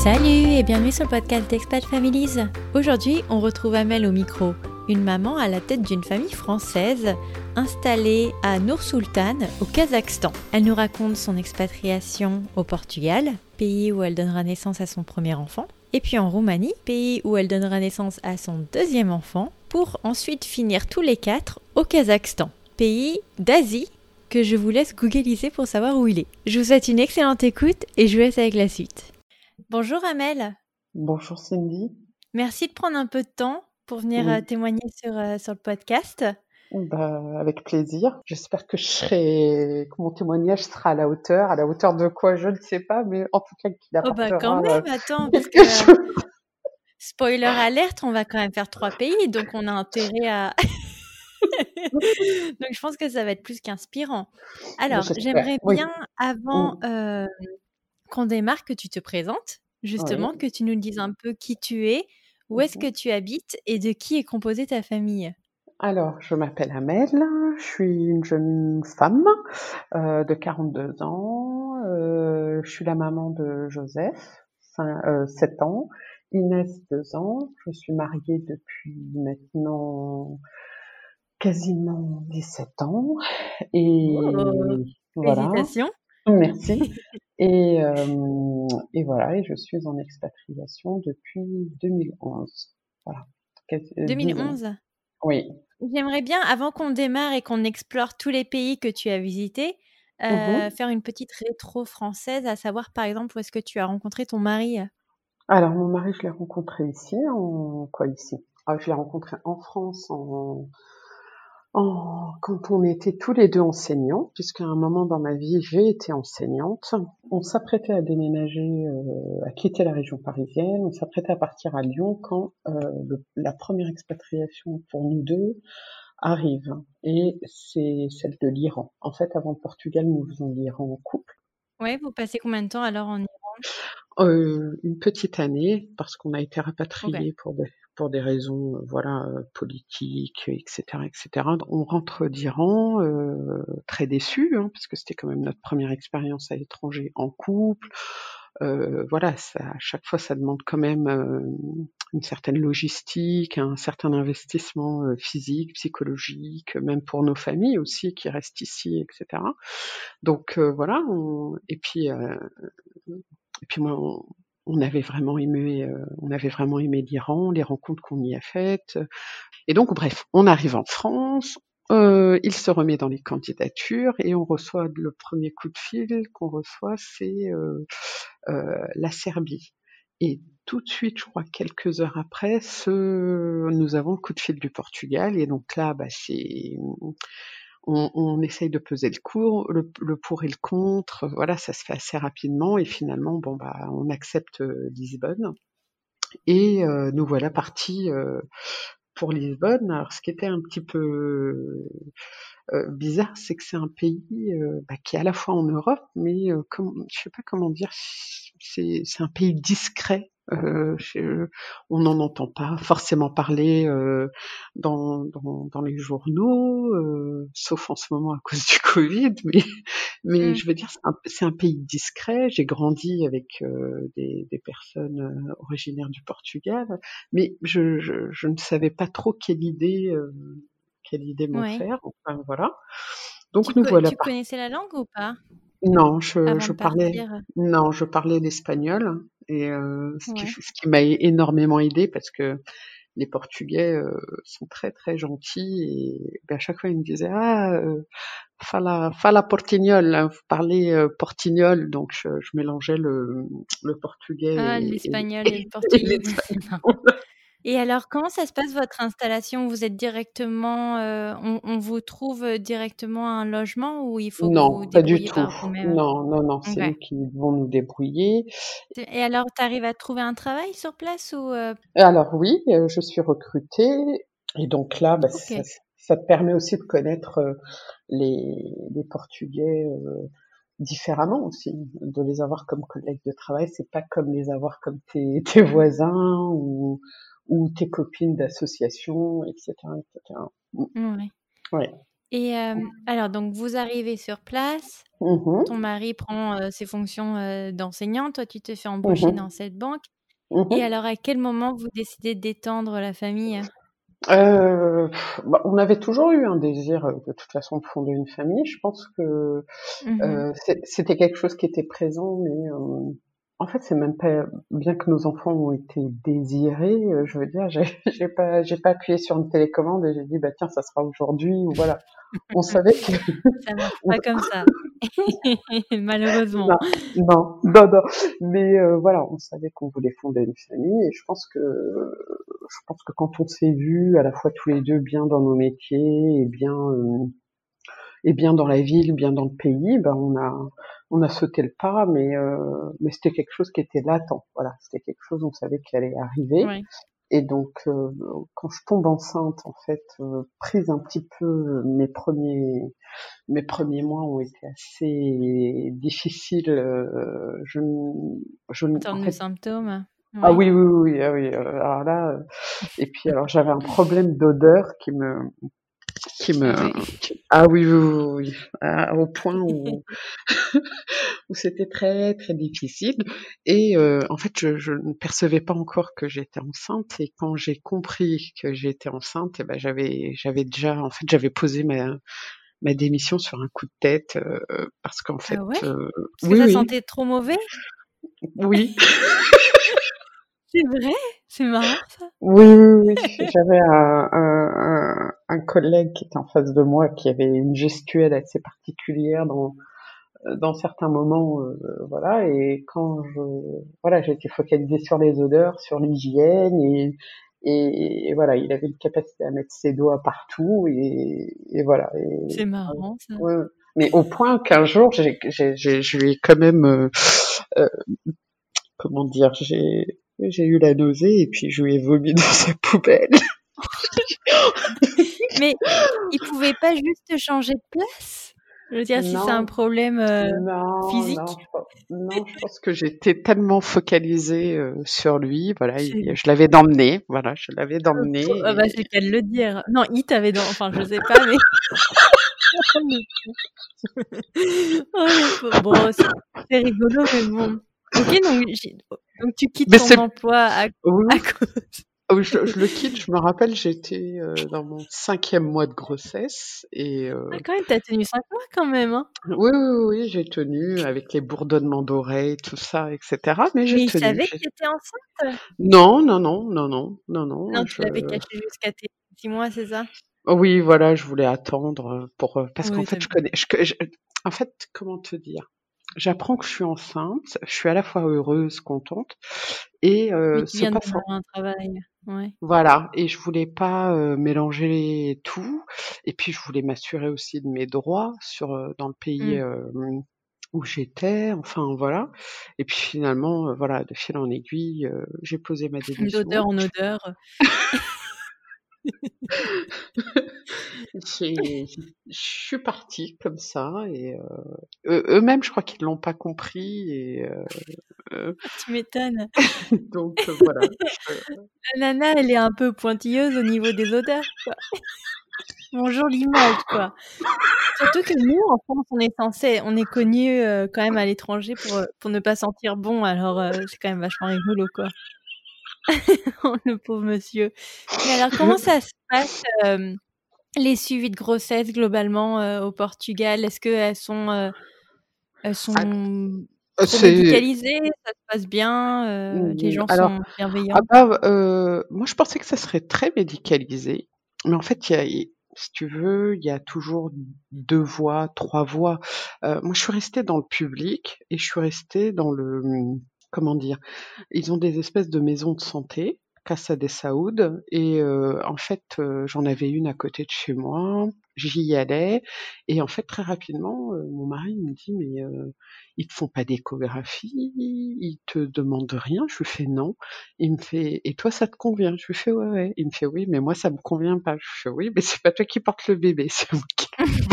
Salut et bienvenue sur le podcast d'Expat Families. Aujourd'hui, on retrouve Amel au micro, une maman à la tête d'une famille française installée à Nur-Sultan au Kazakhstan. Elle nous raconte son expatriation au Portugal, pays où elle donnera naissance à son premier enfant, et puis en Roumanie, pays où elle donnera naissance à son deuxième enfant, pour ensuite finir tous les quatre au Kazakhstan, pays d'Asie que je vous laisse googliser pour savoir où il est. Je vous souhaite une excellente écoute et je vous laisse avec la suite. Bonjour Amel. Bonjour Cindy. Merci de prendre un peu de temps pour venir témoigner sur le podcast. Avec plaisir. J'espère que mon témoignage sera à la hauteur. À la hauteur de quoi, je ne sais pas, mais en tout cas qu'il apportera quand même, attends, parce quelque que chose. spoiler alerte, on va quand même faire 3 pays, donc on a intérêt à... Donc je pense que ça va être plus qu'inspirant. Alors, j'aimerais bien, avant qu'on démarre, que tu te présentes, justement, que tu nous dises un peu qui tu es, où est-ce que tu habites et de qui est composée ta famille. Alors, je m'appelle Amel, je suis une jeune femme de 42 ans, je suis la maman de Joseph, 7 ans, Inès, 2 ans, je suis mariée depuis maintenant quasiment 17 ans, et voilà. Félicitations. Merci. Et voilà, et je suis en expatriation depuis 2011. Voilà. 2011 ? Oui. J'aimerais bien, avant qu'on démarre et qu'on explore tous les pays que tu as visités, faire une petite rétro française, à savoir par exemple où est-ce que tu as rencontré ton mari. Alors mon mari, je l'ai rencontré ici, je l'ai rencontré en France quand on était tous les deux enseignants, puisqu'à un moment dans ma vie, j'ai été enseignante. On s'apprêtait à déménager, à quitter la région parisienne. On s'apprêtait à partir à Lyon quand la première expatriation pour nous deux arrive. Et c'est celle de l'Iran. En fait, avant le Portugal, nous faisons l'Iran en couple. Ouais, vous passez combien de temps alors en Iran ? Une petite année, parce qu'on a été rapatriés pour des raisons politiques, etc., etc. On rentre d'Iran très déçus, parce que c'était quand même notre première expérience à l'étranger en couple. À chaque fois, ça demande quand même une certaine logistique, un certain investissement physique, psychologique, même pour nos familles aussi qui restent ici, etc. Donc et puis moi, on avait vraiment aimé l'Iran, les rencontres qu'on y a faites. Et donc, bref, on arrive en France, il se remet dans les candidatures et on reçoit le premier coup de fil qu'on reçoit, c'est la Serbie. Et tout de suite, je crois quelques heures après, nous avons le coup de fil du Portugal. Et donc là, on essaye de peser le pour et le contre. Voilà, ça se fait assez rapidement et finalement, on accepte Lisbonne et nous voilà partis pour Lisbonne. Alors, ce qui était un petit peu bizarre, c'est que c'est un pays qui est à la fois en Europe, mais je sais pas comment dire, c'est un pays discret. On n'en entend pas forcément parler dans les journaux, sauf en ce moment à cause du Covid, mais je veux dire, c'est un pays discret. J'ai grandi avec des personnes originaires du Portugal, mais je ne savais pas trop quelle idée m'en faire. Enfin, voilà. Donc nous voilà. Tu connaissais la langue ou pas ? Non, Avant de partir. je parlais l'espagnol et ce qui m'a énormément aidé parce que les Portugais sont très très gentils et à chaque fois ils me disaient fala portignol, vous parlez portignol, donc je mélangeais le portugais l'espagnol et le portugais. Et alors, comment ça se passe votre installation ? Vous êtes directement, on vous trouve directement un logement ou il faut que vous vous débrouillez par vous-même ? Non, c'est nous qui devons nous débrouiller. Et alors, tu arrives à trouver un travail sur place ou Alors oui, je suis recrutée et donc là, ça te permet aussi de connaître les Portugais différemment aussi, de les avoir comme collègues de travail. C'est pas comme les avoir comme tes voisins ou tes copines d'association, etc., etc. Ouais. Ouais. Et alors, donc, vous arrivez sur place, Mmh. ton mari prend ses fonctions d'enseignant, toi, tu te fais embaucher Mmh. dans cette banque. Et Mmh. alors, à quel moment vous décidez d'étendre la famille? Bah, on avait toujours eu un désir, de toute façon, de fonder une famille. Je pense que Mhm. c'était quelque chose qui était présent, mais en fait, c'est même pas bien que nos enfants ont été désirés, je veux dire, j'ai pas appuyé sur une télécommande et j'ai dit: «Bah, tiens, ça sera aujourd'hui» ou voilà. On savait que Ça marche on pas comme ça, malheureusement. non, non, non, non, mais voilà, on savait qu'on voulait fonder une famille et je pense que quand on s'est vus à la fois tous les 2 bien dans nos métiers et bien dans la ville, bien dans le pays, ben on a sauté le pas, mais c'était quelque chose qui était latent. Voilà, c'était quelque chose on savait qui allait arriver. Ouais. Et donc quand je tombe enceinte, en fait, prise un petit peu, mes premiers mois ont été assez difficiles. En En termes de fait, symptômes, ah ouais. oui, oui, oui, ah oui. Alors là, et puis alors j'avais un problème d'odeur Ah ouais. ah oui, oui, oui, oui, au point où c'était très, très difficile. Et en fait, je ne percevais pas encore que j'étais enceinte. Et quand j'ai compris que j'étais enceinte, et ben j'avais déjà, en fait, j'avais posé ma démission sur un coup de tête parce qu'en Ah fait, ouais? Parce que oui, ça oui, sentait trop mauvais? oui, C'est vrai? C'est marrant ça. oui, oui, oui. J'avais un collègue qui était en face de moi qui avait une gestuelle assez particulière dans certains moments, voilà. Et voilà, j'ai été focalisée sur les odeurs, sur l'hygiène et voilà, il avait une capacité à mettre ses doigts partout et voilà. C'est marrant ça. Ouais, ouais. Mais au point qu'un jour, je lui ai quand même, euh, comment dire, j'ai eu la nausée et puis je lui ai vomi dans sa poubelle. Mais ils pouvaient pas juste changer de place? Je veux dire, si c'est un Non, problème non, physique, non, je pense que j'étais tellement focalisée sur lui, voilà, c'est je l'avais d'emmener, voilà, je l'avais ah bah, d'emmener. c'est le cas de le dire. Non, il t'avait enfin, je sais pas, mais oh le oh le pauvre. Bon, c'est rigolo, mais bon. OK, donc tu quittes Mais ton c'est, emploi à oui, cause oui, je le quitte. Je me rappelle, j'étais dans mon 5e mois de grossesse et ah quand même, tu as tenu 5 mois quand même, hein? oui, oui, oui, oui, j'ai tenu avec les bourdonnements d'oreilles, tout ça, etc. Mais j'ai Mais il tenu. savait que tu étais enceinte? Non, non, non, non, non, non, non. Non, tu l'avais caché jusqu'à tes 6 mois, c'est ça? Oui, voilà, je voulais attendre pour parce qu'en Oui, fait, tu je connais, en fait, comment te dire? J'apprends que je suis enceinte, je suis à la fois heureuse, contente et mais tu ce viens de passant. démarrer un travail. Ouais. Voilà, et je voulais pas mélanger tout et puis je voulais m'assurer aussi de mes droits dans le pays Mmh. où j'étais, enfin voilà. Et puis finalement, voilà, de fil en aiguille, j'ai posé ma D'odeur démission. en odeur. Je suis partie comme ça et eux-mêmes, je crois qu'ils l'ont pas compris et heu, Tu m'étonnes. donc voilà. La nana, elle est un peu pointilleuse au niveau des odeurs, quoi. Bonjour l'image, quoi. Surtout que nous, en France, on est connus, quand même à l'étranger pour ne pas sentir bon, alors c'est quand même vachement rigolo, quoi. Oh, le pauvre monsieur. Mais alors comment ça se passe, les suivis de grossesse globalement, au Portugal? Est-ce elles Ah, sont trop c'est médicalisées? Ça se passe bien? Les gens alors, sont ah bienveillants? bah, moi je pensais que ça serait très médicalisé, mais en fait, si tu veux, il y a toujours 2 voies, 3 voies. Moi je suis restée dans le public et je suis restée dans comment dire? Ils ont des espèces de maisons de santé, Casa de Saúde et en fait, j'en avais une à côté de chez moi. J'y allais et en fait, très rapidement, mon mari me dit: «Mais ils te font pas d'échographie? Ils te demandent rien?» Je lui fais: «Non». Il me fait: «Et toi, ça te convient?» Je lui fais: «Ouais, ouais». Il me fait: «Oui, mais moi, ça me convient pas». Je fais: «Oui, mais c'est pas toi qui portes le bébé, c'est moi qui».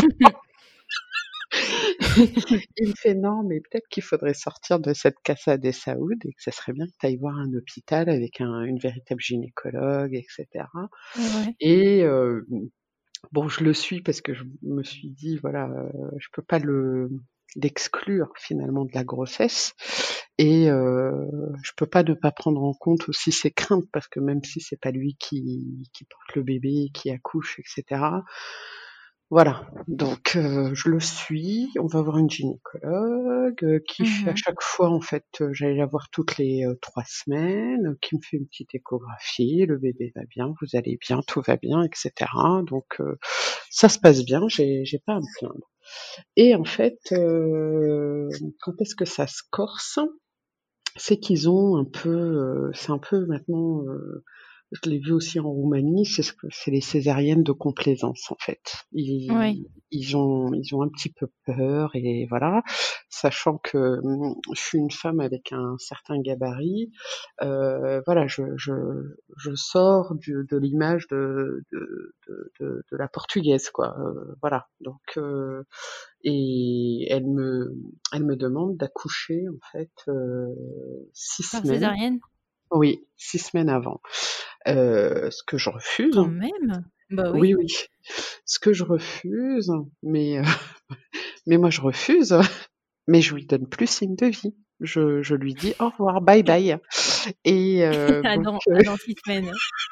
Il me fait: «Non, mais peut-être qu'il faudrait sortir de cette Casa de Saúde et que ça serait bien que tu ailles voir un hôpital avec une véritable gynécologue et cetera» Ouais. et Bon, je le suis parce que je me suis dit, voilà, je peux pas l'exclure finalement de la grossesse et je peux pas ne pas prendre en compte aussi ses craintes parce que même si c'est pas lui qui porte le bébé, qui accouche, etc. Voilà, donc je le suis. On va voir une gynécologue qui fait à chaque fois, en fait, j'allais la voir toutes les 3 semaines, qui me fait une petite échographie. Le bébé va bien, vous allez bien, tout va bien, etc. Donc ça se passe bien, j'ai pas à me plaindre. Et en fait, quand est-ce que ça se corse? C'est qu'ils ont un peu, c'est un peu maintenant, je l'ai vu aussi en Roumanie, c'est les césariennes de complaisance en fait. Ils ont un petit peu peur et voilà, sachant que je suis une femme avec un certain gabarit, voilà, je sors de l'image de la portugaise quoi, voilà. Donc et elle me demande d'accoucher en fait 6 Par semaines. césarienne? Oui, 6 semaines avant. Ce que je refuse. Quand même? Bah oui. Oui, oui. Ce que je refuse, mais mais moi je refuse, mais je lui donne plus signe de vie. Je lui dis au revoir, bye bye. Et donc dans 6 semaines.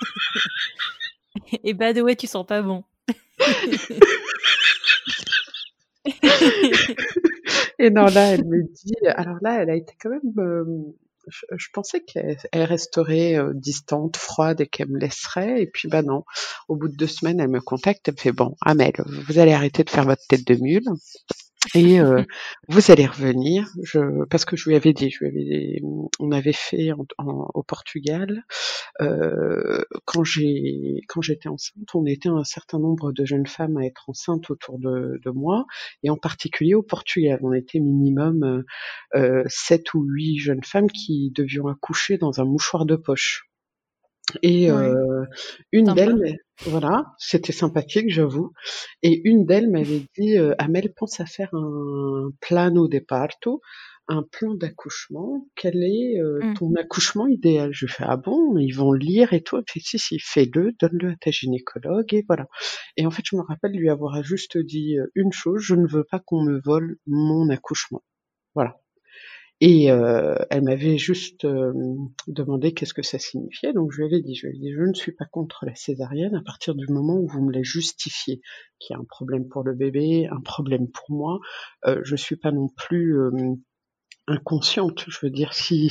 Et by the way, tu sens pas bon. Et non, là, elle me dit, alors là, elle a été quand même, je pensais qu'elle resterait distante, froide et qu'elle me laisserait. Et puis, bah non. Au bout de 2 semaines, elle me contacte. Elle me fait, bon, Amel, vous allez arrêter de faire votre tête de mule. Et vous allez revenir. Parce que je lui avais dit, on avait fait au Portugal. Quand j'étais enceinte, on était un certain nombre de jeunes femmes à être enceintes autour de moi, et en particulier au Portugal, on était minimum 7 ou 8 jeunes femmes qui devions accoucher dans un mouchoir de poche. Et une d'elles, voilà, c'était sympathique, j'avoue. Et une d'elles m'avait dit, Amel, pense à faire un plano de parto, un plan d'accouchement. Quel est ton accouchement idéal? Je fais, ah bon, ils vont lire et tout. Elle fait, si, fais-le, donne-le à ta gynécologue et voilà. Et en fait, je me rappelle lui avoir juste dit une chose, je ne veux pas qu'on me vole mon accouchement. Voilà. Et elle m'avait juste demandé qu'est-ce que ça signifiait. Donc je lui avais dit, je ne suis pas contre la césarienne à partir du moment où vous me la justifiez, qu'il y a un problème pour le bébé, un problème pour moi. Je suis pas non plus inconsciente. Je veux dire, si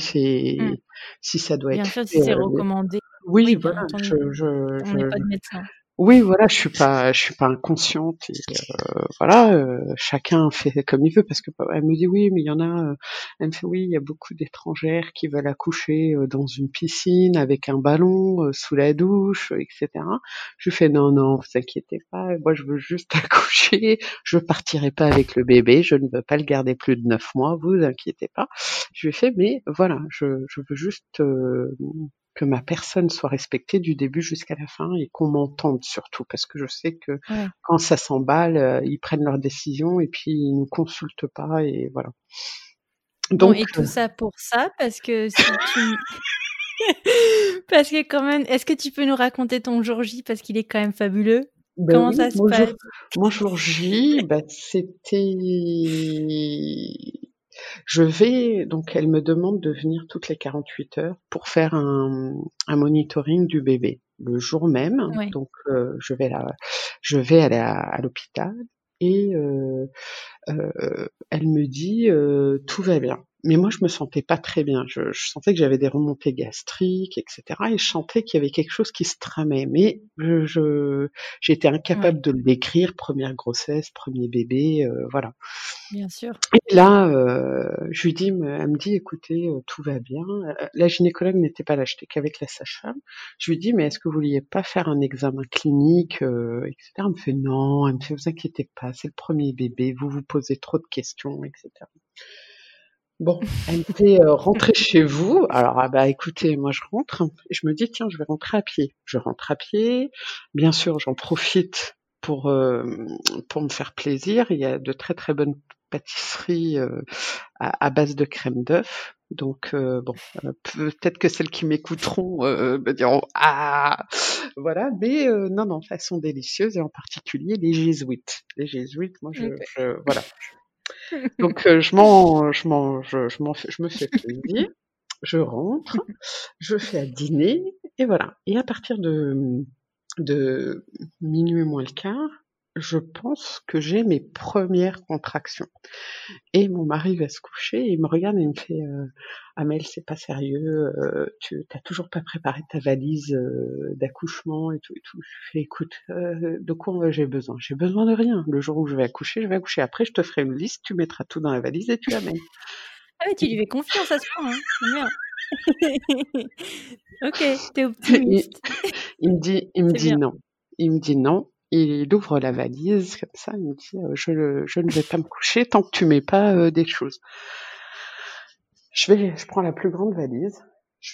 ça doit bien être sûr, fait, si c'est recommandé. oui, Bien voilà. entendu. On n'est pas de médecin. Oui, voilà, je suis pas inconsciente et voilà, chacun fait comme il veut parce que elle me dit oui, mais il y en a. Elle me fait oui, il y a beaucoup d'étrangères qui veulent accoucher dans une piscine avec un ballon sous la douche, etc. Je lui fais non, vous inquiétez pas, moi je veux juste accoucher, je partirai pas avec le bébé, je ne veux pas le garder plus de 9 mois, vous inquiétez pas. Je lui fais mais voilà, je veux juste que ma personne soit respectée du début jusqu'à la fin et qu'on m'entende surtout parce que je sais que quand ça s'emballe, ils prennent leurs décisions et puis ils nous consultent pas et voilà. Donc et tout ça pour ça parce que si tu parce que quand même, est-ce que tu peux nous raconter ton jour J parce qu'il est quand même fabuleux? Comment ça se passe? Mon jour J, c'était donc elle me demande de venir toutes les 48 heures pour faire un monitoring du bébé. Le jour même, donc je vais à l'hôpital et elle me dit tout va bien. Mais moi je me sentais pas très bien. Je sentais que j'avais des remontées gastriques, etc. Et je sentais qu'il y avait quelque chose qui se tramait. Mais j'étais incapable de le décrire. Première grossesse, premier bébé, voilà. Bien sûr. Et là, je lui dis, elle me dit, écoutez, tout va bien. La gynécologue n'était pas là, j'étais qu'avec la sage-femme. Je lui dis, mais est-ce que vous vouliez pas faire un examen clinique, etc. Elle me fait non, elle me fait, vous inquiétez pas, c'est le premier bébé, vous vous posez trop de questions, etc. Bon, elle me fait rentrer chez vous. Alors, écoutez, moi je rentre et je me dis, tiens, je vais rentrer à pied. Je rentre à pied. Bien sûr, j'en profite pour me faire plaisir, il y a de très très bonnes pâtisseries à base de crème d'œuf. Donc peut-être que celles qui m'écouteront me diront ah voilà, mais non, elles sont délicieuses et en particulier les jésuites. Les jésuites, moi voilà. Donc je me fais plaisir, je rentre, je fais à dîner et voilà. Et à partir de minuit moins le quart, je pense que j'ai mes premières contractions. Et mon mari va se coucher et il me regarde et il me fait Amel, c'est pas sérieux, tu t'as toujours pas préparé ta valise d'accouchement et tout et tout. Je fais écoute, de quoi j'ai besoin? J'ai besoin de rien. Le jour où je vais accoucher, je vais accoucher. Après, je te ferai une liste, tu mettras tout dans la valise et tu l'amènes. Ah ouais, tu lui fais confiance à ce point, hein. C'est bien. Ok, t'es optimiste. Il me dit bien. non. Il me dit non. Il ouvre la valise comme ça. Il me dit je ne vais pas me coucher tant que tu mets pas des choses. Je prends la plus grande valise. Je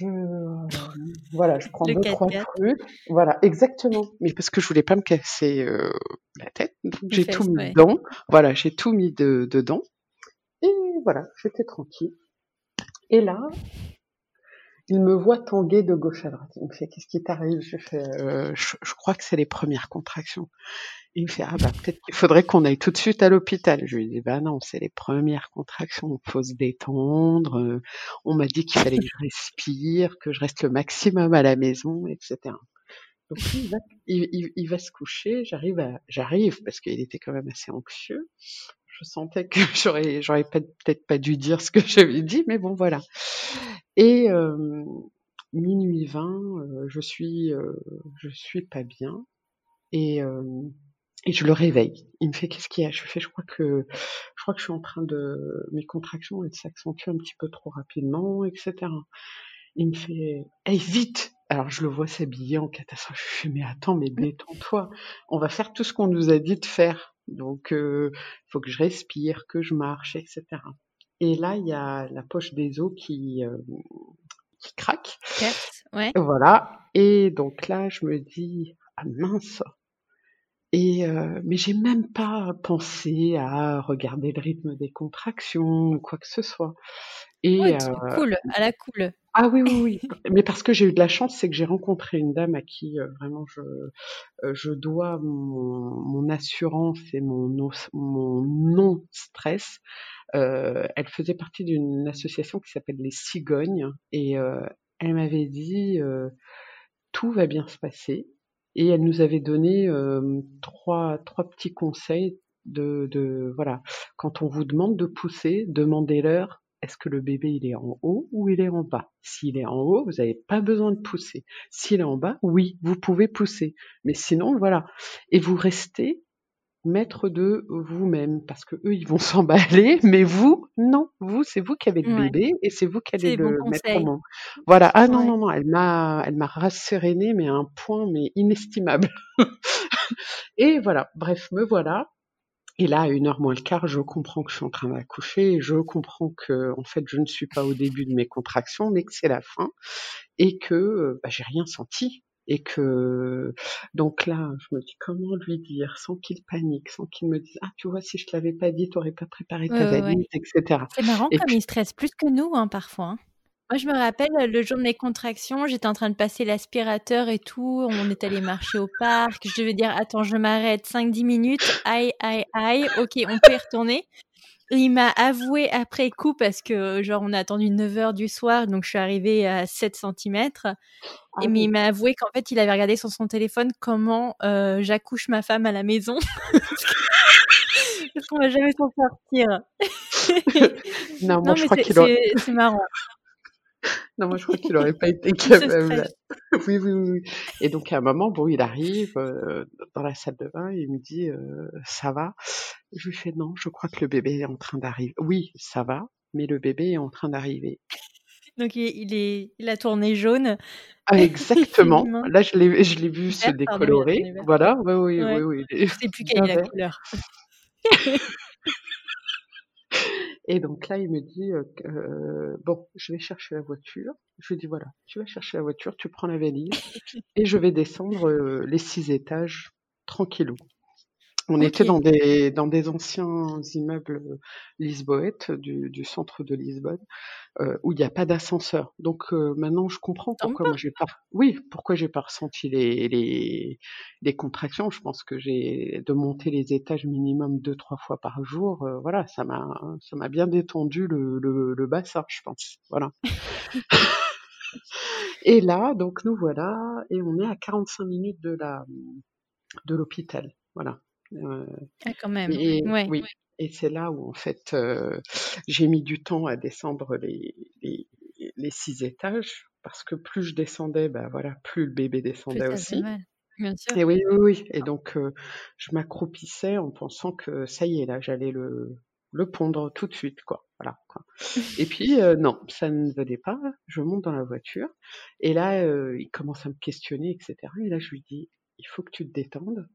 prends Le 2-3 4x4. trucs. Voilà, exactement. Mais parce que je voulais pas me casser la tête, donc Les j'ai fesses, tout mis ouais. dedans. Voilà, j'ai tout mis dedans. Et voilà, j'étais tranquille. Et là, il me voit tanguer de gauche à droite. Il me fait qu'est-ce qui t'arrive? Je fais je crois que c'est les premières contractions. Il me fait ah bah peut-être qu'il faudrait qu'on aille tout de suite à l'hôpital. Je lui dis bah non, c'est les premières contractions, faut se détendre. On m'a dit qu'il fallait que je respire, que je reste le maximum à la maison, etc. Donc lui, il va se coucher. J'arrive parce qu'il était quand même assez anxieux. Je sentais que j'aurais peut-être pas dû dire ce que j'avais dit, mais bon voilà. Et minuit 20, je suis pas bien et je le réveille. Il me fait qu'est-ce qu'il y a? Je lui fais je crois que je suis en train mes contractions elles s'accentuent un petit peu trop rapidement, etc. Il me fait hey vite. Alors je le vois s'habiller en catastrophe. Je lui fais mais attends mais détends-toi. On va faire tout ce qu'on nous a dit de faire. Donc faut que je respire, que je marche, etc. Et là il y a la poche des os qui craque. Perce, ouais. Voilà. Et donc là, je me dis, ah mince. Et mais j'ai même pas pensé à regarder le rythme des contractions ou quoi que ce soit. Ouais, Et cool, à la cool. ah oui, oui, oui. Mais parce que j'ai eu de la chance, c'est que j'ai rencontré une dame à qui vraiment je dois mon assurance et mon non stress. Elle faisait partie d'une association qui s'appelle les Cigognes et elle m'avait dit tout va bien se passer et elle nous avait donné trois petits conseils de voilà quand on vous demande de pousser, demandez-leur est-ce que le bébé il est en haut ou il est en bas. S'il est en haut, vous n'avez pas besoin de pousser. S'il est en bas, oui, vous pouvez pousser. Mais sinon, voilà. Et vous restez maître de vous-même parce que eux ils vont s'emballer mais vous non, vous c'est vous qui avez le Ouais, bébé et c'est vous qui c'est allez des bons le mettre au conseils. monde. Voilà, ah non Ouais. non non, elle m'a rassérénée mais à un point mais inestimable. Et voilà, bref, me voilà. Et là, à 1h moins le quart, je comprends que je suis en train d'accoucher, je comprends que en fait je ne suis pas au début de mes contractions mais que c'est la fin et que j'ai rien senti et que donc là je me dis comment lui dire sans qu'il panique, sans qu'il me dise ah tu vois si je te l'avais pas dit t'aurais pas préparé ta Ouais. valise, etc. C'est marrant Et comme puis ils stressent plus que nous, hein, parfois, hein. Moi, je me rappelle, le jour de mes contractions, j'étais en train de passer l'aspirateur et tout. On est allé marcher au parc. Je devais dire, attends, je m'arrête 5-10 minutes. Aïe, aïe, aïe. Ok, on peut y retourner. Et il m'a avoué après coup parce que, genre, on a attendu 9 heures du soir, donc je suis arrivée à 7 centimètres. ah Mais il oui m'a avoué qu'en fait, il avait regardé sur son téléphone comment j'accouche ma femme à la maison. Parce qu'on va jamais s'en sortir. non moi Non, je mais crois qu'il aurait c'est marrant. non moi je crois qu'il aurait pas été Il se capable. stresse. Oui, oui, oui, oui. Et donc à un moment bon il arrive dans la salle de bain, il me dit ça va? Je lui fais non, je crois que le bébé est en train d'arriver. Oui, ça va, mais le bébé est en train d'arriver. Donc il a tourné jaune. Ah Il fait exactement. mince. Là, je l'ai vu se Vert, pardon, il a décolorer. tourné vert. Voilà, oui, oui, oui, Ouais. oui, il est Je sais plus quelle bien est la vert. couleur. Et donc là, il me dit, bon, je vais chercher la voiture. Je lui dis voilà, tu vas chercher la voiture, tu prends la valise et je vais descendre les 6 étages tranquillou. On était OK. dans des anciens immeubles lisboètes du centre de Lisbonne, où il y a pas d'ascenseur. Donc maintenant je comprends Tombe pourquoi pas. moi j'ai pas ressenti les contractions. Je pense que j'ai de monter les étages minimum 2-3 fois par jour, voilà, ça m'a bien détendu le bassin, je pense. Voilà. Et là, donc nous voilà et on est à 45 minutes de l'hôpital. Voilà. Ah quand même. Et Ouais, oui, et c'est là où en fait, j'ai mis du temps à descendre les les 6 étages parce que plus je descendais, bah, voilà, plus le bébé plus descendait ça faisait aussi. mal. Bien sûr. Et oui, oui, oui, et donc je m'accroupissais en pensant que ça y est, là, j'allais le pondre tout de suite, quoi. Voilà, quoi. Et puis, non, ça ne venait pas. Je monte dans la voiture et là, il commence à me questionner et cetera et là, je lui dis: «Il faut que tu te détendes.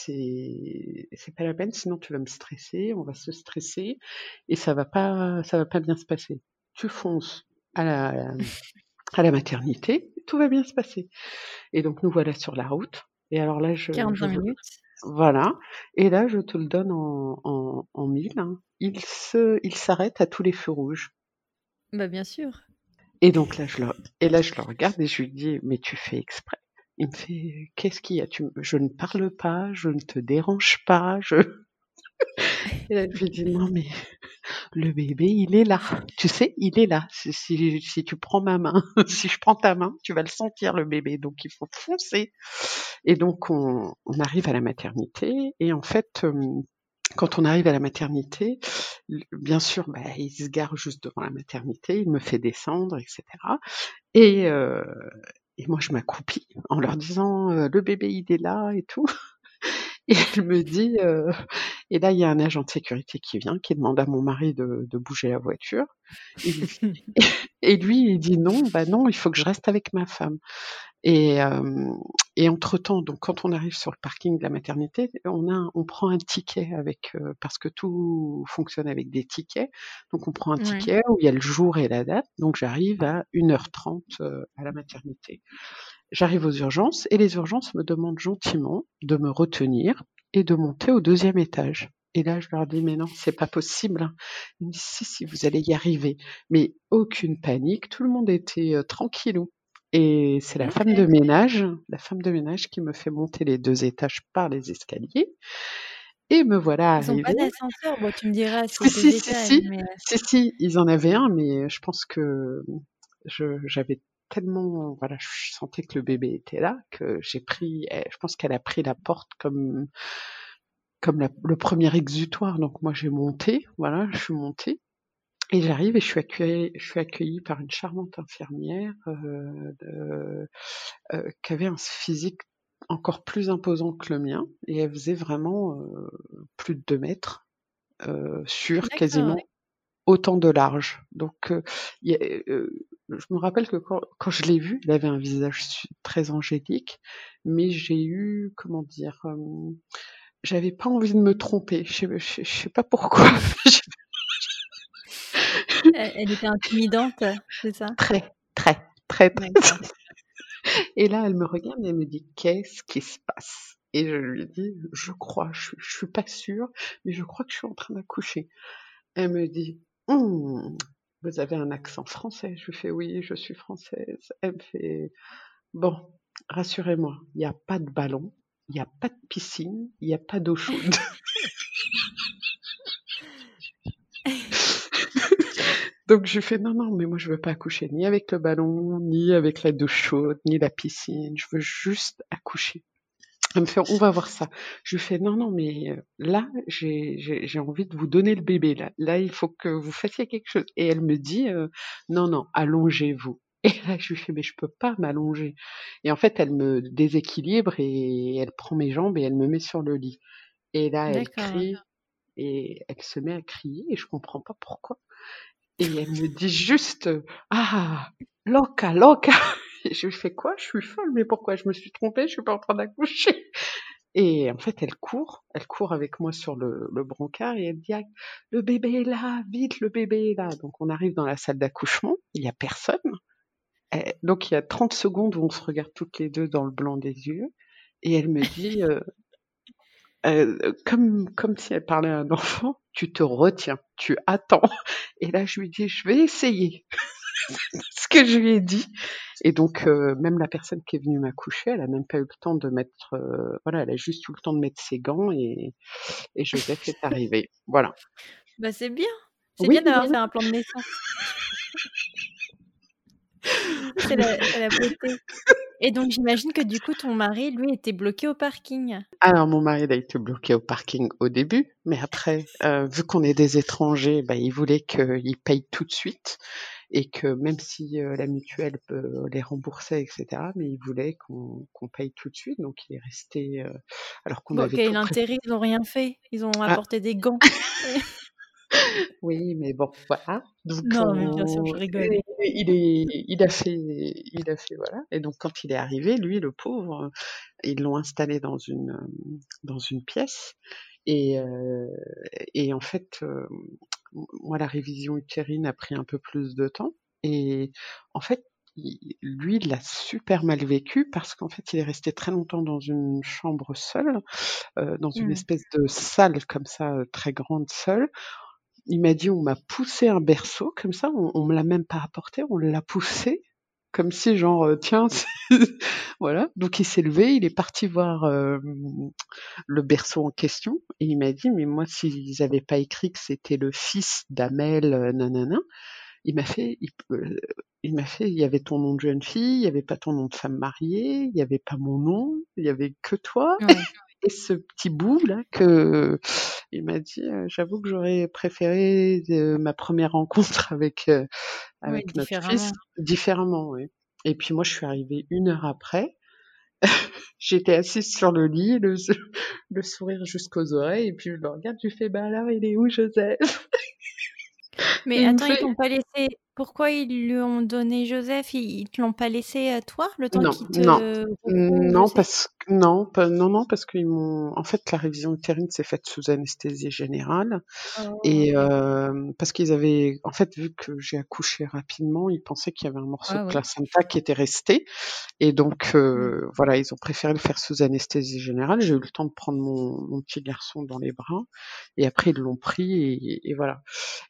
C'est pas la peine, sinon tu vas me stresser, on va se stresser et ça va pas bien se passer. Tu fonces à la maternité, tout va bien se passer». Et donc nous voilà sur la route et alors là, je 45 veux minutes. voilà, et là, je te le donne en 1000, hein. Il s'arrête à tous les feux rouges. Bah, bien sûr. Et donc là, je le regarde et je lui dis: «Mais tu fais exprès?» Il me fait: «Qu'est-ce qu'il y a? Je ne parle pas, je ne te dérange pas, je» et là, je lui dis: «Non, mais le bébé, il est là. Tu sais, il est là. Si tu prends ma main, si je prends ta main, tu vas le sentir, le bébé, donc il faut foncer». Et donc on arrive à la maternité et en fait, quand on arrive à la maternité, bien sûr, bah, il se gare juste devant la maternité, il me fait descendre et cetera et heu et moi je m'accroupis en leur disant, «Le bébé il est là et tout». Et elle me dit, et là il y a un agent de sécurité qui vient, qui demande à mon mari de bouger la voiture. Il et lui il dit: «Non, bah non, il faut que je reste avec ma femme». Et entre-temps, donc quand on arrive sur le parking de la maternité, on prend un ticket avec, parce que tout fonctionne avec des tickets. Donc on prend un Ouais. ticket où il y a le jour et la date. Donc j'arrive à 1h30 à la maternité. J'arrive aux urgences et les urgences me demandent gentiment de me retenir et de monter au 2e étage. Et là, je leur dis: «Mais non, c'est pas possible, hein». Ils me disent: «Si, si, vous allez y arriver». Mais aucune panique, tout le monde était, tranquillou. Et c'est OK. la femme de ménage qui me fait monter les 2 étages par les escaliers et me voilà Ils ont pas arrivée. d'ascenseur? Bon, tu me diras, c'est Si, 2 si, si, étages, si, mais si, si, ils en avaient un, mais je pense que j'avais tellement, voilà, je sentais que le bébé était là, que je pense qu'elle a pris la porte comme le premier exutoire. Donc moi j'ai monté, voilà, je suis montée et j'arrive et je suis accueillie par une charmante infirmière, qui avait un physique encore plus imposant que le mien et elle faisait vraiment, plus de 2 mètres, sur d'accord. quasiment autant de large. Donc il y a, je me rappelle que quand je l'ai vue, elle avait un visage très angélique, mais j'ai eu, comment dire? J'avais pas envie de me tromper. Je sais pas pourquoi. Elle était intimidante, c'est ça? Très, très, très, très. D'accord. Et là, elle me regarde et elle me dit: «Qu'est-ce qui se passe?» Et je lui dis: «Je crois, je suis pas sûre, mais je crois que je suis en train d'accoucher». Elle me dit: «Mmh, vous avez un accent français». Je lui fais: «Oui, je suis française». Elle me fait: «Bon, rassurez-moi, il y a pas de ballon, il y a pas de piscine, il y a pas d'eau chaude». Donc je lui fais: «Non, non, mais moi je veux pas accoucher ni avec le ballon, ni avec la douche chaude, ni la piscine, je veux juste accoucher». Elle me fait: «On va voir ça». Je lui fais: «Non, non, mais là, j'ai envie de vous donner le bébé là. Là, il faut que vous fassiez quelque chose». Et elle me dit: «Non, non, allongez-vous». Et là, je lui fais: «Mais je peux pas m'allonger». Et en fait, elle me déséquilibre et elle prend mes jambes et elle me met sur le lit. Et là, elle D'accord. crie et elle se met à crier et je comprends pas pourquoi. Et elle me dit juste: «Ah, loca, loca». Et je lui fais: «Quoi? Je suis folle, mais pourquoi? Je me suis trompée, je suis pas en train d'accoucher». Et en fait, elle court avec moi sur le brancard et elle dit: «Ah, le bébé est là, vite, le bébé est là». Donc on arrive dans la salle d'accouchement, il y a personne. Donc il y a 30 secondes où on se regarde toutes les 2 dans le blanc des yeux et elle me dit: comme si elle parlait à un enfant, tu te retiens, tu attends. Et là, je lui dis: «Je vais essayer». Ce que je lui ai dit. Et donc même la personne qui est venue m'accoucher, elle a même pas eu le temps de mettre, voilà, elle a juste eu le temps de mettre ses gants et Joseph est arrivé. Voilà. Bah, c'est bien. C'est Oui, bien oui, d'avoir oui. fait un plan de naissance. C'est la beauté. Et donc j'imagine que du coup ton mari, lui, était bloqué au parking? Alors mon mari, il a été bloqué au parking au début, mais après, vu qu'on est des étrangers, bah, il voulait qu'il paye tout de suite et que même si, la mutuelle les remboursait et cetera, mais il voulait qu'on paye tout de suite, donc il est resté, alors qu'on Bon, avait quel est tout pré l'intérêt? Ils ont rien fait. Ils ont ah apporté des gants. oui, mais bon, voilà, donc Non, mais bien sûr, je rigole. il a fait voilà. Et donc quand il est arrivé, lui, le pauvre, ils l'ont installé dans une pièce et en fait, moi, la révision utérine a pris un peu plus de temps et en fait, lui, il l'a super mal vécu parce qu'en fait, il est resté très longtemps dans une chambre seul, dans une Mmh. espèce de salle comme ça, très grande, seul. Il m'a dit: «On m'a poussé un berceau comme ça, on me l'a même pas apporté, on l'a poussé, comme si genre, tiens, c'est» voilà. Donc il s'est levé, il est parti voir, le berceau en question et il m'a dit: «Mais moi, s'ils avaient pas écrit que c'était le fils d'Amel, nanana», il m'a fait il y avait ton nom de jeune fille, il y avait pas ton nom de femme mariée, il y avait pas mon nom, il y avait que toi Ouais, et ce petit bout là que il m'a dit: «J'avoue que j'aurais préféré, ma première rencontre ouais, avec notre fils différemment. différemment», oui. Et puis moi, je suis arrivée 1 heure après. J'étais assise sur le lit, le sourire jusqu'aux oreilles et puis je le regarde, je lui fais: «Bah alors, il est où Joseph?» Mais Et il me attends, ils fait: t'ont pas laissé pourquoi ils lui ont donné Joseph? Ils te l'ont pas laissé à toi, le temps «Non, qu'ils non, te recouvrent, je non sais? parce que non, pas non, non parce qu'ils m'ont en fait, la révision utérine s'est faite sous anesthésie générale. Oh, Et OK. parce qu'ils avaient en fait, vu que j'ai accouché rapidement, ils pensaient qu'il y avait un morceau Ouais, de ouais. placenta qui était resté et donc Mmh. voilà, ils ont préféré le faire sous anesthésie générale. J'ai eu le temps de prendre mon petit garçon dans les bras et après ils l'ont pris et voilà.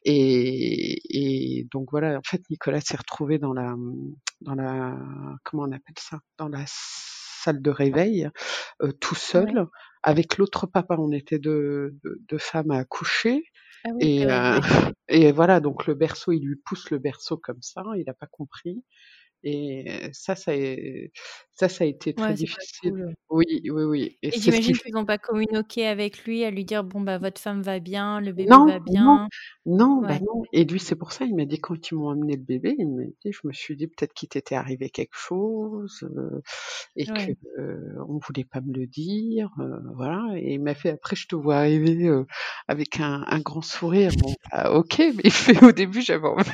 Et donc voilà, en fait, Nicolas s'est retrouvé dans la comment on appelle ça? Dans la salle de réveil, tout Ouais. seul avec l'autre papa. On était 2 femmes à accoucher Ah oui, c'est et vrai, ouais. et voilà, donc le berceau, il lui pousse le berceau comme ça, il a pas compris et ça a été très Ouais, c'est pas difficile. cool. Oui, oui, oui et Et c'est ce qui j'imagine qu'ils ont pas communiqué avec lui à lui dire: «Bon, bah, votre femme va bien, le bébé non, va non, bien». non, bah, Ouais, non et lui, c'est pour ça, il m'a dit quand ils m'ont amené le bébé, il m'a dit: «Je me suis dit peut-être qu'il t'était arrivé quelque chose, et que, ouais. on voulait pas me le dire, voilà» et il m'a fait: «Après je te vois arriver, avec un grand sourire». Bon, bah, OK, mais il fait au début j'avais envie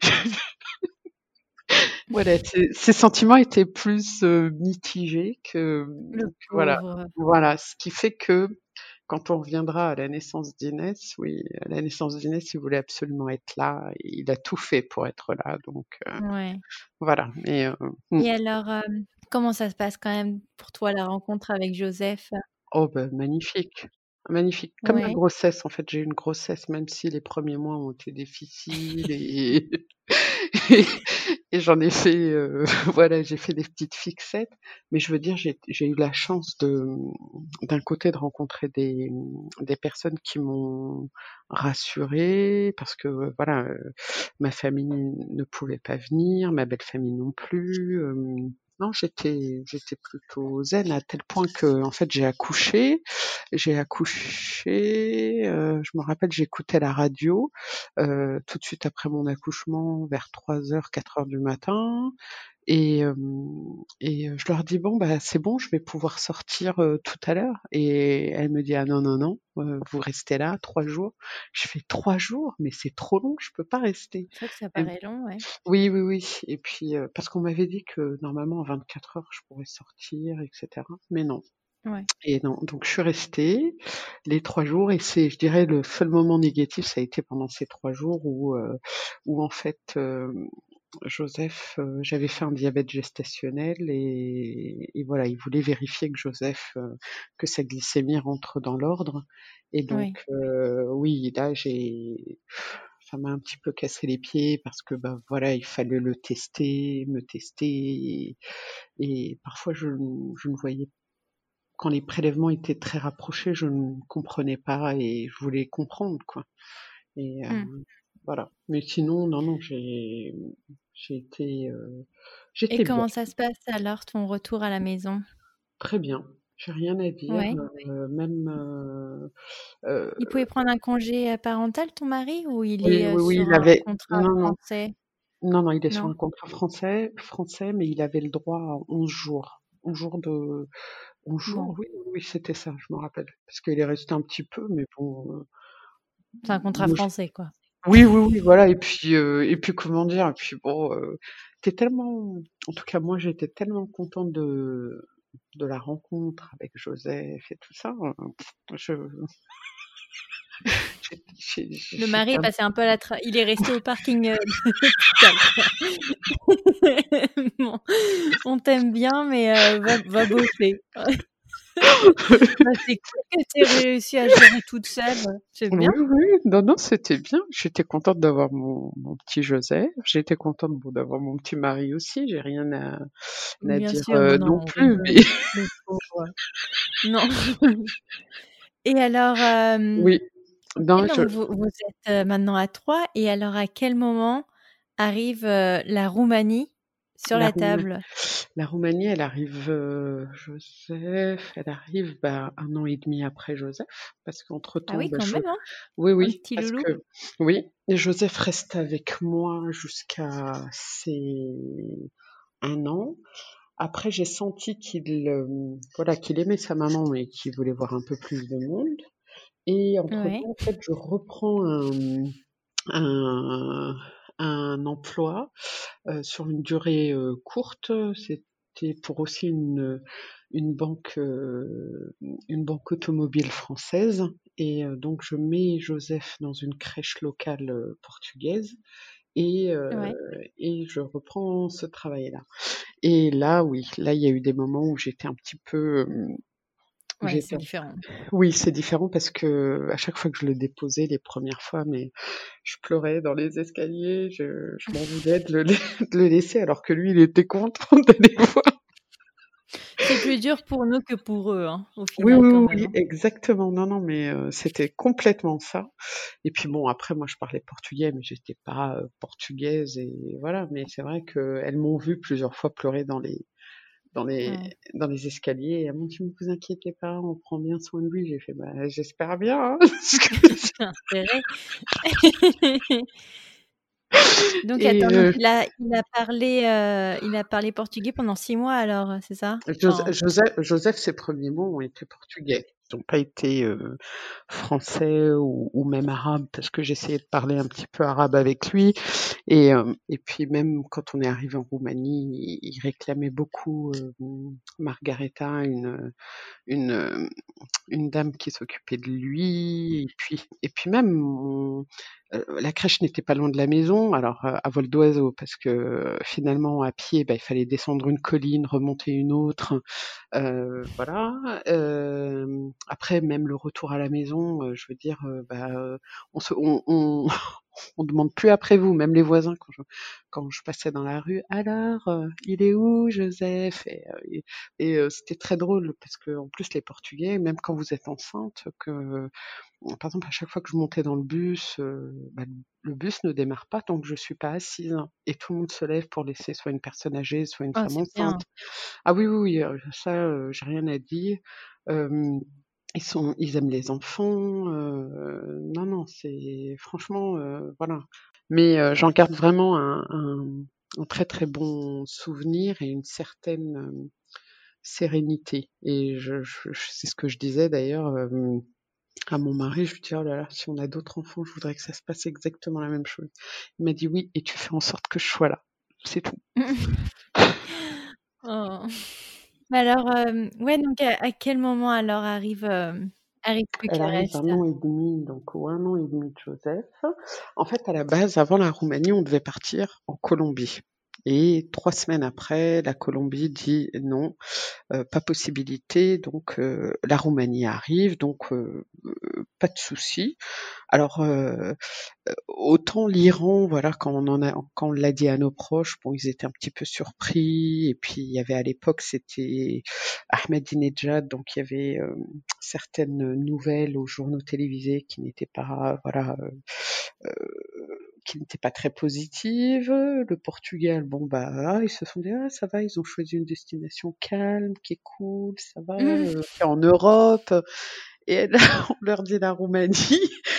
voilà, ses sentiments étaient plus, mitigés Le que voilà. pauvre. Voilà, ce qui fait que quand on reviendra à la naissance d'Inès, oui, à la naissance d'Inès, il voulait absolument être là et il a tout fait pour être là donc Ouais. voilà mais mmh. Et alors, comment ça se passe quand même pour toi la rencontre avec Joseph? Oh bah, magnifique, magnifique. Comme ma Ouais. grossesse, en fait, j'ai eu une grossesse, même si les premiers mois ont été difficiles et et et j'en ai fait, voilà, j'ai fait des petites fixettes, mais je veux dire, j'ai eu la chance d'un côté de rencontrer des personnes qui m'ont rassurée parce que, voilà, ma famille ne pouvait pas venir, ma belle famille non plus, non, j'étais plutôt zen à tel point que en fait, j'ai accouché, je me rappelle, j'écoutais la radio, tout de suite après mon accouchement vers 3 heures, 4 heures du matin je leur dis: «Bon, bah, c'est bon, je vais pouvoir sortir, tout à l'heure» et elle me dit: «Ah non, non, non, vous restez là 3 jours». Je fais: «3 jours? Mais c'est trop long, je peux pas rester». C'est vrai que ça Elle paraît long, ouais. oui, oui, oui et puis, parce qu'on m'avait dit que normalement en 24 heures je pourrais sortir et cetera, mais non Ouais. et non, donc je suis restée les 3 jours et c'est, je dirais, le seul moment négatif, ça a été pendant ces 3 jours où en fait, Joseph, j'avais fait un diabète gestationnel et voilà, il voulait vérifier que Joseph, que sa glycémie rentre dans l'ordre et Oui. donc oui, là, ça m'a un petit peu cassé les pieds parce que, bah, voilà, il fallait le tester, me tester et parfois je ne voyais quand les prélèvements étaient très rapprochés, je ne comprenais pas et je voulais comprendre, quoi et Mmh. voilà. Mais sinon, non, j'ai été, Et j'étais bien, comment ça se passe alors, ton retour à la maison? très bien. J'ai rien à dire, Ouais. même, heu, Il pouvait prendre un congé, parental, ton mari, ou il oui, est, oui, oui, sur il un avait contrat non, non, français? non, non, il est sur Non? un contrat français, mais il avait le droit à 11 jours. 11 jours de 11 jours, Bon, oui, oui, oui, c'était ça, je me rappelle. Parce qu'il est resté un petit peu, mais bon, c'est un contrat moi je français, quoi. oui, oui, oui, voilà et puis comment dire? Et puis bon, tu tellement en tout cas moi j'étais tellement contente de la rencontre avec Joseph et tout ça, je Le mari j'étais est un passé un peu à la tra il est resté au parking, de l'hôpital, quoi. Bon, on t'aime bien, mais va bosser. Bah, c'est cool que tu aies réussi à gérer toute seule, c'est oui, bien. oui, non, non, c'était bien. J'étais contente d'avoir mon petit Joseph. J'étais contente, bon, d'avoir mon petit mari aussi. J'ai rien à Bien dire, sûr, non, non non, on plus, rigole, mais le pauvre. Non. Et alors, oui. OK, Non, donc vous êtes, maintenant à 3, et alors à quel moment arrive, la Roumanie sur la la Rouma table? la Roumanie, elle arrive, Joseph, elle arrive, bah, 1 an et demi après Joseph, parce Ah qu'entre-temps, oui, bah, quand même, hein? oui, Un oui, petit parce loulou? que oui, et Joseph reste avec moi jusqu'à ses 1 an. Après, j'ai senti voilà, qu'il aimait sa maman, mais qu'il voulait voir un peu plus de monde. Et Ouais, entre-temps, en fait, je reprends un, un emploi sur une durée courte. C'était pour aussi une banque automobile française. Et donc, je mets Joseph dans une crèche locale portugaise et, euh, ouais. et je reprends ce travail-là. Et là, oui, là, il y a eu des moments où j'étais un petit peu, où Ouais, j'étais c'est différent. oui, c'est différent parce que à chaque fois que je le déposais les premières fois, mais je pleurais dans les escaliers, je m'en voulais de de le laisser alors que lui, il était content d'aller voir. C'est plus dur pour nous que pour eux, hein, au Oui, final, oui, quand oui, même, oui, hein. exactement. Non, non, mais c'était complètement ça. Et puis bon, après, moi, je parlais portugais, mais j'étais pas portugaise et voilà. Mais c'est vrai qu'elles m'ont vu plusieurs fois pleurer dans les Ouais. dans les escaliers et elles m'ont dit: «Ne vous inquiétez pas, on prend bien soin de lui». J'ai fait: «Bah, j'espère bien, hein». Intérêt. Donc Et attends, donc il a parlé portugais pendant 6 mois alors, c'est ça? Enfin, Joseph, ses premiers mots ont été portugais. Ils n'ont pas été, français ou même arabe parce que j'essayais de parler un petit peu arabe avec lui et puis même quand on est arrivé en Roumanie, il réclamait beaucoup, Margareta, une, une dame qui s'occupait de lui et puis même la crèche n'était pas loin de la maison, alors à vol d'oiseau parce que finalement à pied, bah, il fallait descendre une colline, remonter une autre, voilà. Après même le retour à la maison, je veux dire, bah, on demande plus après vous, même les voisins quand je passais dans la rue: «Alors, il est où Joseph?» c'était très drôle parce qu'en plus les Portugais, même quand vous êtes enceinte, par exemple, à chaque fois que je montais dans le bus, bah, le bus ne démarre pas tant que je suis pas assise et tout le monde se lève pour laisser soit une personne âgée, soit une oh, femme c'est bien. enceinte. Ah oui, oui, oui, ça, j'ai rien à dire. Hem, ils aiment les enfants, non, non, c'est franchement, voilà. Mais j'en garde vraiment un très, très bon souvenir et une certaine, sérénité et c'est ce que je disais d'ailleurs, à mon mari, je lui dis: «Oh là là, si on a d'autres enfants, je voudrais que ça se passe exactement la même chose». Il m'a dit: «Oui et tu fais en sorte que je sois là, c'est tout». Oh. Mais alors, ouais, donc à quel moment alors arrive Elle arrive Bucarest? 1 an et demi, donc au 1 an et demi de Joseph. En fait, à la base, avant la Roumanie, on devait partir en Colombie. Et 3 semaines après, la Colombie dit non, pas possibilité, donc la Roumanie arrive, donc pas de souci. Alors autant l'Iran, voilà, quand on l'a dit à nos proches, bon, ils étaient un petit peu surpris. Et puis il y avait à l'époque, c'était Ahmadinejad, donc il y avait certaines nouvelles aux journaux télévisés qui n'étaient pas, voilà, qui n'étaient pas très positives. Le Portugal, bon bah, ils se sont dit ah ça va, ils ont choisi une destination calme, qui est cool, ça va, qui est en Europe. Et là, on leur dit la Roumanie.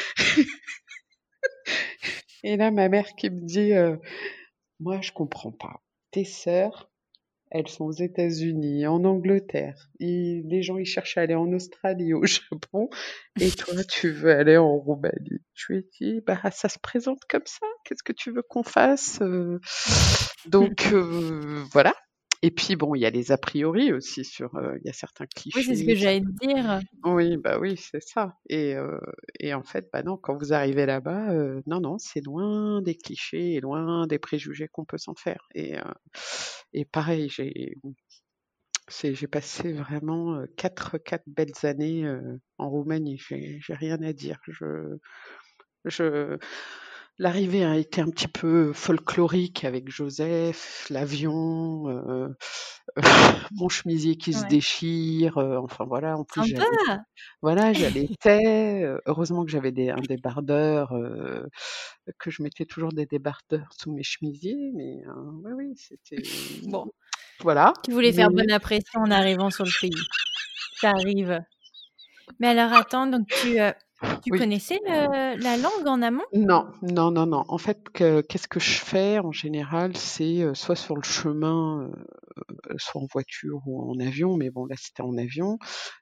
Et là, ma mère qui me dit, moi je comprends pas. Tes sœurs, elles sont aux États-Unis, en Angleterre. Les gens ils cherchent à aller en Australie, au Japon, et toi tu veux aller en Roumanie. Je lui ai dit bah ça se présente comme ça. Qu'est-ce que tu veux qu'on fasse Donc voilà. Et puis bon, il y a les a priori aussi sur, il y a certains Oui, c'est ce que clichés. j'allais te dire. Oui, bah oui, c'est ça. Et en fait, bah non, quand vous arrivez là-bas, non, non, c'est loin des clichés et loin des préjugés qu'on peut s'en faire. Et pareil, j'ai passé vraiment quatre belles années en Roumanie. J'ai rien à dire. Je, L'arrivée a été un petit peu folklorique avec Joseph, l'avion, mon chemisier qui se Ouais. déchire. Enfin voilà. En plus, Sympa! j'allaitais. Heureusement que j'avais un débardeur, que je mettais toujours des débardeurs sous mes chemisiers. Mais oui, oui, c'était Bon, voilà. tu voulais faire Mais bonne impression en arrivant sur le pays. Ça arrive. Mais alors attends, donc tu oui. connaissais la langue en amont? Non, non, non, non. En fait, qu'est-ce que je fais en général, c'est soit sur le chemin, soit en voiture ou en avion, mais bon là c'était en avion.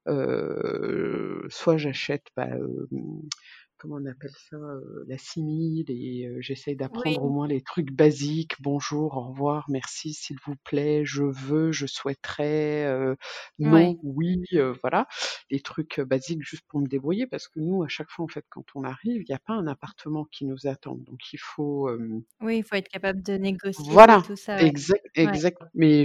Soit j'achète, comment on appelle ça, la simile, et j'essaye Oui. d'apprendre au moins les trucs basiques. Bonjour, au revoir, merci, s'il vous plaît, je veux, je souhaiterais, Ouais. non, oui, voilà. Les trucs basiques juste pour me débrouiller, parce que nous, à chaque fois, en fait, quand on arrive, il n'y a pas un appartement qui nous attend. Donc il faut, Oui, il faut être capable de négocier et voilà, tout ça, ouais. exact, Ouais. exact. Mais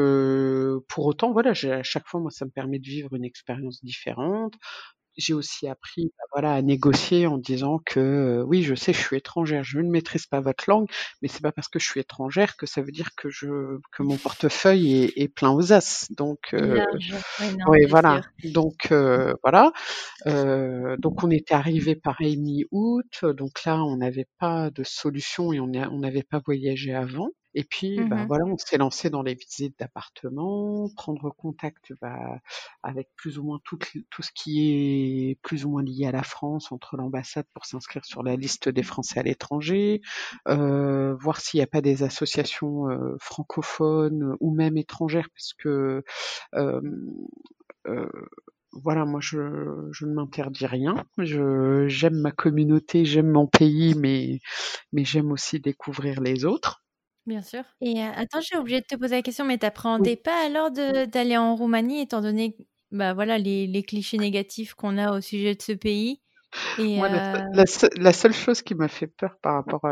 pour autant, voilà, à chaque fois, moi, ça me permet de vivre une expérience différente. J'ai aussi appris, bah, voilà, à négocier en disant que, oui, je sais, je suis étrangère, je ne maîtrise pas votre langue, mais c'est pas parce que je suis étrangère que ça veut dire que mon portefeuille est plein aux as. Donc, Large. Oui, non, oui, c'est sûr. voilà. Donc, voilà. Donc on était arrivé pareil mi-août, donc là on n'avait pas de solution et on n'avait pas voyagé avant. Et puis bah Mmh. voilà, on s'est lancé dans les visites d'appartements, prendre contact avec plus ou moins tout ce qui est plus ou moins lié à la France, entre l'ambassade pour s'inscrire sur la liste des Français à l'étranger, voir s'il n'y a pas des associations francophones ou même étrangères, parce que euh, euh, voilà, moi je ne m'interdis rien. J'aime ma communauté, j'aime mon pays, mais j'aime aussi découvrir les autres. Bien sûr. Et attends, j'ai oublié de te poser la question, mais Oui. t'appréhendais pas alors d'aller en Roumanie étant donné, bah, voilà, les clichés négatifs qu'on a au sujet de ce pays et Moi, la seule chose qui m'a fait peur par rapport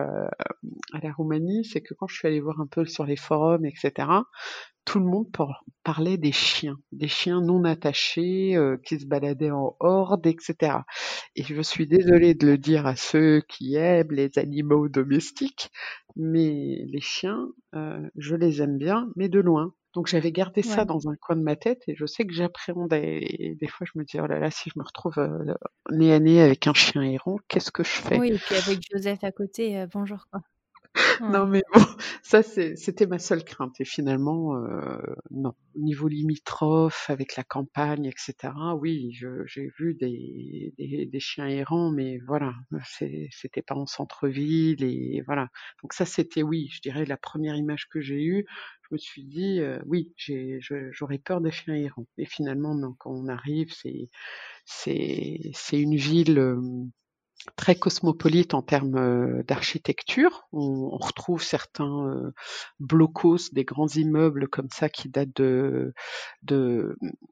à la Roumanie, c'est que quand je suis allée voir un peu sur les forums, etc., tout le monde parlait des chiens non attachés qui se baladaient en horde, etc. Et je suis désolée de le dire à ceux qui aiment les animaux domestiques, mais les chiens, je les aime bien, mais de loin. Donc j'avais gardé ça ouais. dans un coin de ma tête et je sais que j'appréhendais. Et des fois, je me dis, oh là là, si je me retrouve nez à nez avec un chien errant, qu'est-ce que je fais? Oui, et puis avec Joseph à côté, bonjour, quoi. Non, Ouais. mais bon, ça c'était ma seule crainte. Et finalement, non. Au niveau limitrophe, avec la campagne, etc., oui, j'ai vu des chiens errants, mais voilà, c'était pas en centre-ville, et voilà. Donc ça, c'était, oui, je dirais la première image que j'ai eue. Je me suis dit, oui, j'aurais peur des chiens errants. Et finalement, non, quand on arrive, c'est une ville. très cosmopolite en termes d'architecture. On retrouve certains blocos, des grands immeubles comme ça qui datent de,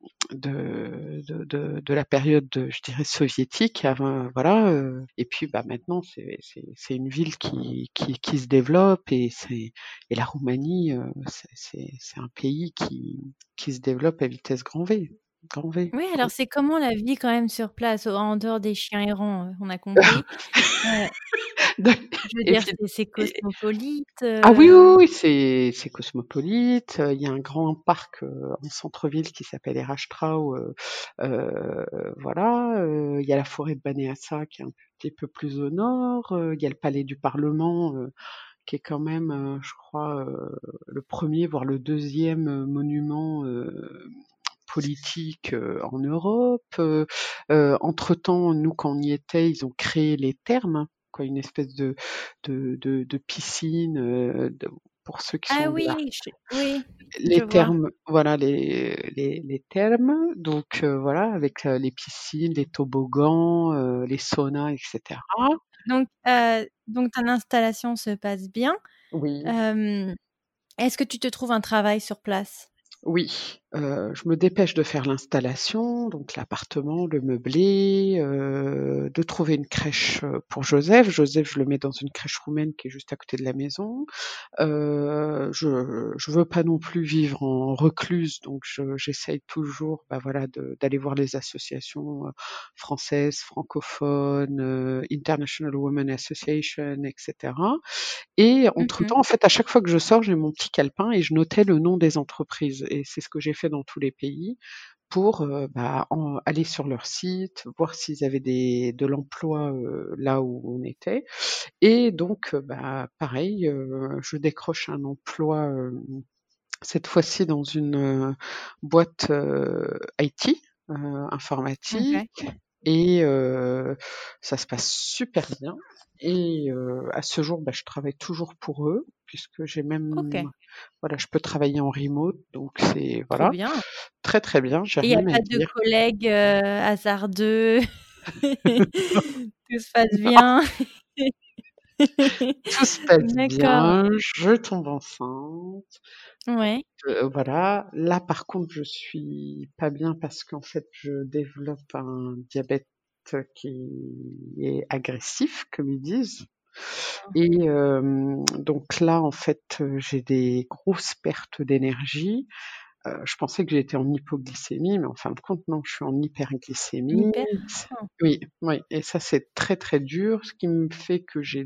de la période, je dirais, soviétique. Voilà. Et puis, maintenant, c'est une ville qui se développe et la Roumanie, c'est un pays qui se développe à vitesse grand V. Grand V. Oui, alors c'est comment la vie quand même sur place, en dehors des chiens errants, on a compris. Je veux Et dire, puis, c'est cosmopolite, ah oui, oui, oui, c'est cosmopolite. Il y a un grand parc en centre-ville qui s'appelle Eraststrau. Voilà. Il y a la forêt de Baneasa qui est un petit peu plus au nord. Il y a le palais du Parlement qui est quand même, je crois, le premier, voire le deuxième monument politique en Europe. Entre-temps, nous, quand on y était, ils ont créé les thermes, hein, quoi, une espèce de piscine pour ceux qui Ah sont de là. oui, oui, je Les vois. thermes, voilà, les thermes, donc voilà, avec les piscines, les toboggans, les saunas, etc. Donc ton installation se passe bien. Oui. Hem, Est-ce que tu te trouves un travail sur place? Oui, je me dépêche de faire l'installation, donc l'appartement, le meubler, de trouver une crèche, pour Joseph. Joseph, je le mets dans une crèche roumaine qui est juste à côté de la maison. Je veux pas non plus vivre en recluse, donc j'essaye toujours, voilà, d'aller voir les associations, françaises, francophones, International Women Association, et cetera. Et Mmh. entre-temps, en fait, à chaque fois que je sors, j'ai mon petit calepin et je notais le nom des entreprises et c'est ce que j'ai fait dans tous les pays pour, aller sur leur site, voir s'ils avaient de l'emploi, là où on était et donc, pareil, je décroche un emploi, cette fois-ci dans une, boîte, IT, OK. informatique et ça se passe super bien et à ce jour, je travaille toujours pour eux puisque j'ai même OK, voilà, je peux travailler en remote donc c'est trop voilà, bien. très, très bien, j'ai Et il y a rien à pas de dire. collègues, hasardeux? Tout se passe bien? Tout se passe D'accord. bien, je tombe enceinte, Ouais. voilà. Là, par contre, je suis pas bien parce qu'en fait, je développe un diabète qui est agressif, comme ils disent et donc là, en fait, j'ai des grosses pertes d'énergie. Je pensais que j'étais en hypoglycémie, mais en fin de compte, non, je suis en hyperglycémie. Hyper? C Oh. Oui, oui et ça, c'est très, très dur, ce qui me fait que j'ai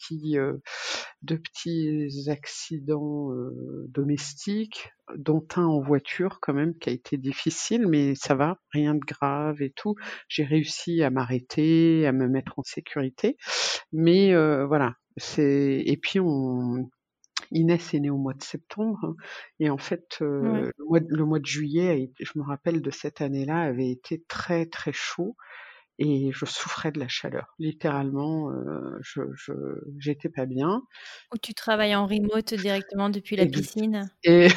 2 petits accidents, domestiques, dont un en voiture quand même qui a été difficile, mais ça va, rien de grave et tout. J'ai réussi à m'arrêter, à me mettre en sécurité, mais voilà, c'est et puis Inès est née au mois de septembre hein, et en fait, Ouais. le mois de juillet a été je me rappelle de cette année-là, avait été très, très chaud et je souffrais de la chaleur. Littéralement, j'étais pas bien Ou tu travailles en remote directement depuis la ex piscine? et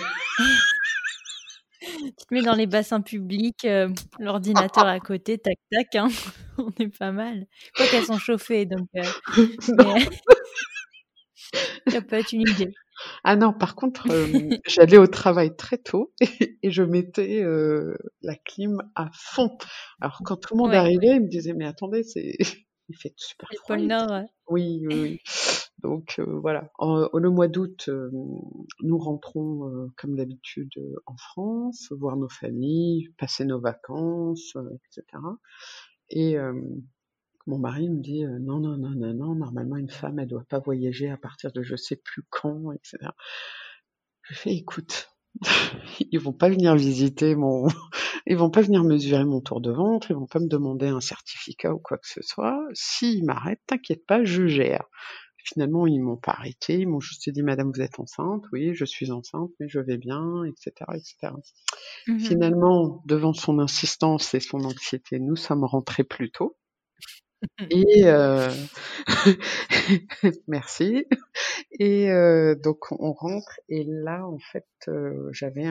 Tu te mets dans les bassins publics, l'ordinateur à côté, tac tac, hein, on est pas mal. Quoique elles sont chauffées donc mais non. ça peut être une idée. Ah non, par contre, j'allais au travail très tôt et je mettais, la clim à fond. Alors quand tout le monde Ouais, arrivait, il me disait: «Mais attendez, c'est il fait super c'est le froid pôle ici». Nord, Oui, oui, oui. Donc voilà. Le mois d'août, nous rentrons, comme d'habitude, en France, voir nos familles, passer nos vacances, et cetera et mon mari me dit: «Non, non, non, non, non, normalement une femme, elle doit pas voyager à partir de je sais plus quand» et cetera. Je fais: «Écoute, ils vont pas venir visiter mon ils vont pas venir mesurer mon tour de ventre, ils vont pas me demander un certificat ou quoi que ce soit. S'ils m'arrêtent, t'inquiète pas, je gère». Finalement, ils m'ont pas arrêtée, ils m'ont juste dit: «Madame, vous êtes enceinte?» «Oui, je suis enceinte, mais je vais bien» et cetera et cetera. Mmh. Finalement, devant son insistance et son anxiété, nous sommes rentrés plus tôt et merci et donc on rentre et là, en fait, j'avais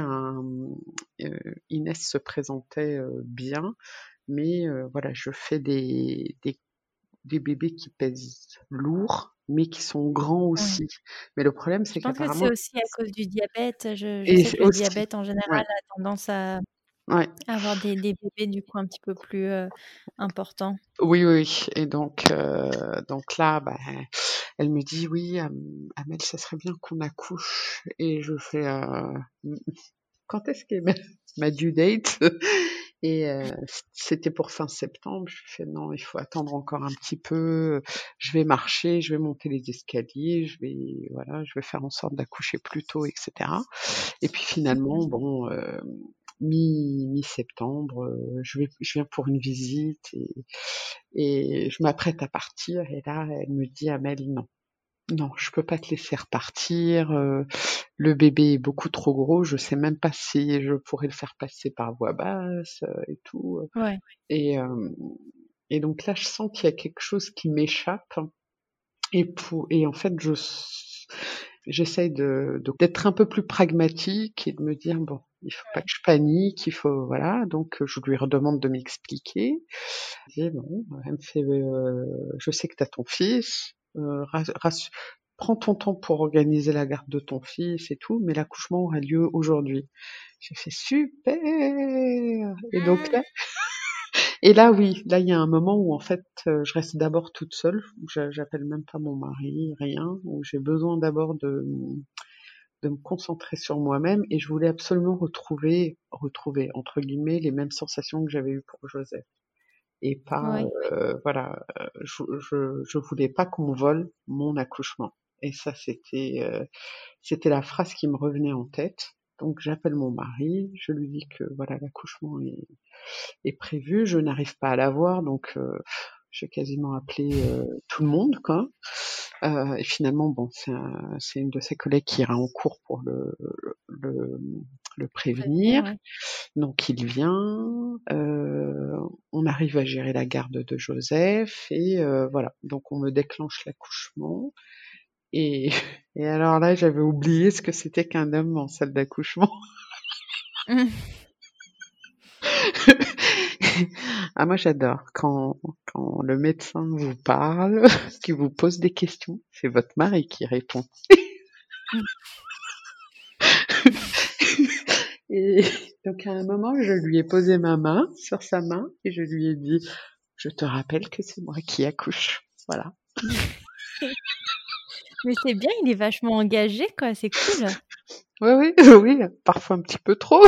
Inès se présentait, bien, mais voilà, je fais des des bébés qui pèsent lourd, mais qui sont grands Ouais. aussi. Mais le problème, Je c'est pense que c'est qu'apparemment aussi à cause du diabète. Je et sais c'est que le aussi diabète, en général, ouais, a tendance à ouais. avoir des bébés, du coup, un petit peu plus importants. Oui, oui, oui et donc là, bah, elle me dit: «Oui, Amel, ça serait bien qu'on accouche» et je fais: «Mmh, quand est-ce qu'est ma due date?» et c'était pour fin septembre. Je fais: «Non, il faut attendre encore un petit peu, je vais marcher, je vais monter les escaliers, je vais faire en sorte d'accoucher plus tôt» et cetera et puis finalement, bon, mi-septembre, je viens pour une visite et je m'apprête à partir et là, elle me dit: «Amel, non, non, je peux pas te laisser repartir, le bébé est beaucoup trop gros, je sais même pas si je pourrais le faire passer par voie basse, et tout, Ouais, et hem et donc là, je sens qu'il y a quelque chose qui m'échappe et en fait, j'essaye d'être un peu plus pragmatique et de me dire: «Bon, il faut pas que je panique, il faut» voilà, donc je lui redemande de m'expliquer. Elle dit: «Bon», elle me fait: «Je sais que tu as ton fils, prends ton temps pour organiser la garde de ton fils et tout, mais l'accouchement aura lieu aujourd'hui». J'ai fait: «Super!» et donc là oui, là, il y a un moment où en fait, je reste d'abord toute seule, où j'appelle même pas mon mari, rien, où j'ai besoin d'abord de me concentrer sur moi-même et je voulais absolument retrouver entre guillemets «les mêmes sensations que j'avais eues pour Joseph» et pas, ouais, voilà, je voulais pas qu'on vole mon accouchement et ça c'était la phrase qui me revenait en tête. Donc j'appelle mon mari, je lui dis que voilà l'accouchement est prévu, je n'arrive pas à l'avoir donc j'ai quasiment appelé, tout le monde quoi. Et finalement bon c'est une de ses collègues qui ira en cours pour le le prévenir, prévenir. ouais. Donc il vient, on arrive à gérer la garde de Joseph et voilà. Donc on me déclenche l'accouchement et et alors là, j'avais oublié ce que c'était qu'un homme en salle d'accouchement. Ah moi j'adore quand le médecin vous parle, qui vous pose des questions, c'est votre mari qui répond. Et donc à un moment, je lui ai posé ma main sur sa main et je lui ai dit: «Je te rappelle que c'est moi qui accouche». Voilà. Mais c'est bien, il est vachement engagé, quoi, c'est cool. Oui, oui, oui, parfois un petit peu trop.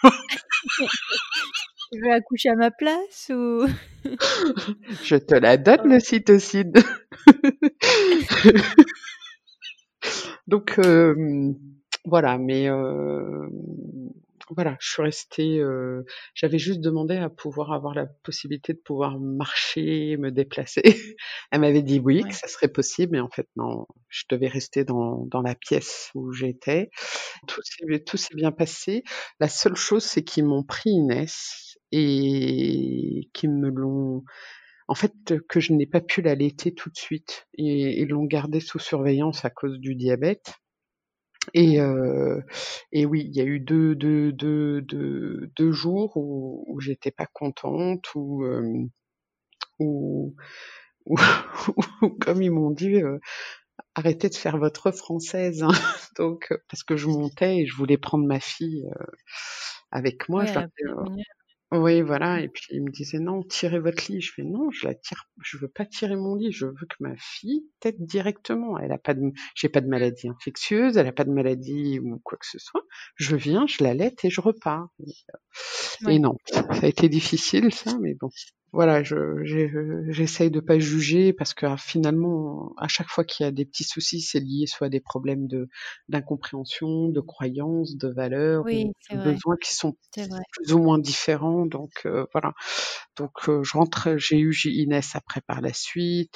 Tu veux accoucher à ma place ou? Je te la donne Oh. l'ocytocine. Donc voilà, mais voilà, je suis restée, j'avais juste demandé à pouvoir avoir la possibilité de pouvoir marcher, me déplacer. Elle m'avait dit oui, que Ouais, ça serait possible, mais en fait non, je devais rester dans la pièce où j'étais. Tout s'est bien passé. La seule chose, c'est qu'ils m'ont pris Inès et qu'ils me l'ont en fait, que je n'ai pas pu l'allaiter tout de suite et ils l'ont gardée sous surveillance à cause du diabète et ouais. heu et oui, il y a eu deux jours où j'étais pas contente, où où où comme ils m'ont dit, «Arrêtez de faire votre française, hein». Donc parce que je montais et je voulais prendre ma fille, avec moi. Ouais, Je leur à dis, prévenir. oui, voilà Mmh. et puis il me disait: «Non, tirez votre lit». Je fais: «Non, je veux pas tirer mon lit, je veux que ma fille tète directement. Elle a pas de j'ai pas de maladie infectieuse, elle a pas de maladie ou quoi que ce soit. Je viens, je l'allaite et je repars» et Ouais. non, ça a été difficile ça, mais bon. Voilà, j'essaye de pas juger parce que, finalement, à chaque fois qu'il y a des petits soucis, c'est lié soit à des problèmes d'incompréhension, de croyances, de valeurs ou Oui, c'est de vrai, besoins qui sont c'est vrai. plus ou moins différents donc voilà. Donc je rentre j'ai eu Inès après par la suite,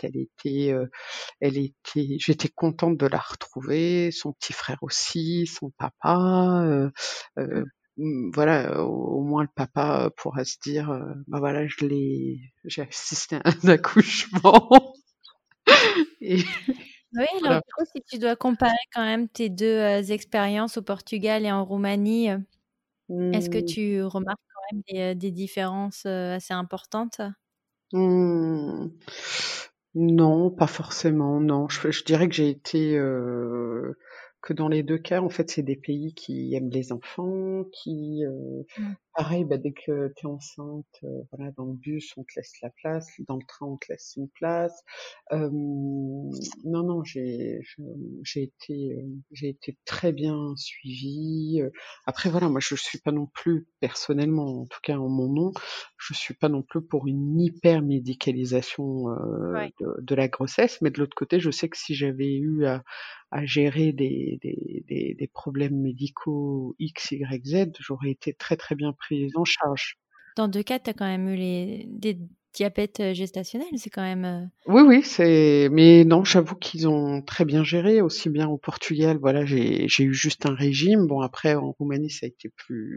j'étais contente de la retrouver, son petit frère aussi, son papa, Mmh. voilà, au moins le papa pourra se dire, «Bah voilà, j'ai assisté à un accouchement» et Oui, alors voilà. du coup, si tu dois comparer quand même tes 2 expériences au Portugal et en Roumanie, est-ce que Mmh, tu remarques quand même des différences, assez importantes? mmh. Non, pas forcément, non. Je dirais que j'ai été, que dans les 2 cas, en fait, c'est des pays qui aiment les enfants, qui, Mmh. pareil, bah, dès que tu es enceinte, voilà, dans le bus, on te laisse la place, dans le train, on te laisse une place. Non, non, j'ai été très bien suivie. Après, voilà, moi, je suis pas non plus, personnellement, en tout cas en mon nom, je suis pas non plus pour une hyper médicalisation Ouais. de la grossesse, mais de l'autre côté, je sais que si j'avais eu à gérer des problèmes médicaux X, Y, Z, j'aurais été très très bien prise en charge. Dans 2 cas, tu as quand même eu des diabètes, gestationnels, c'est quand même, Oui, oui, mais non, j'avoue qu'ils ont très bien géré, aussi bien au Portugal, voilà, j'ai eu juste un régime. Bon, après, en Roumanie, ça a été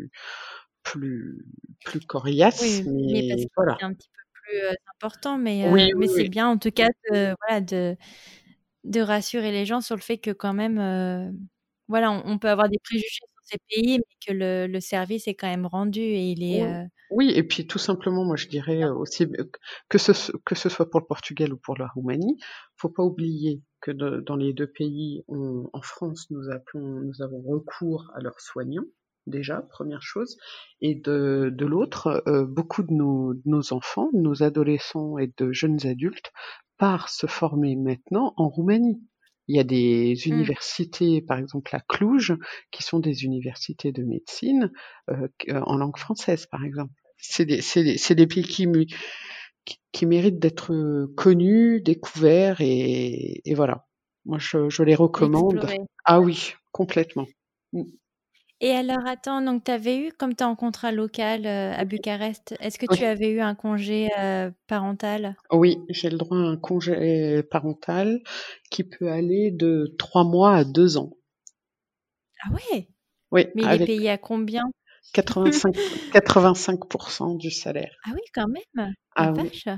plus, plus coriace, oui, parce mais que voilà. c'est un petit peu plus, important, Oui, mais oui, c'est oui. bien en tout cas voilà, de rassurer les gens sur le fait que quand même, voilà, on peut avoir des préjugés sur ces pays, mais que le service est quand même rendu et il est, Oui, oui, et puis tout simplement, moi je dirais bien. aussi que ce soit pour le Portugal ou pour la Roumanie, faut pas oublier que dans les deux pays, en France, nous avons recours à leurs soignants, déjà, première chose, et de l'autre, beaucoup de nos enfants, de nos adolescents et de jeunes adultes partent se former maintenant en Roumanie. Il y a des Mmh. universités, par exemple à Cluj, qui sont des universités de médecine en langue française, par exemple. C'est des pays qui méritent d'être connus, découverts et voilà. Moi, je les recommande. Explorer. Ah oui, complètement. Mm. Et alors attends, donc tu avais eu, comme tu es en contrat local, à Bucarest, est-ce que tu Oui, avais eu un congé, parental? oui, j'ai le droit à un congé parental qui peut aller de 3 mois à 2 ans. Ah ouais! Oui, Mais il est avec payé à combien? 85, 85% du salaire. Ah oui, quand même! La Ah oui, vache!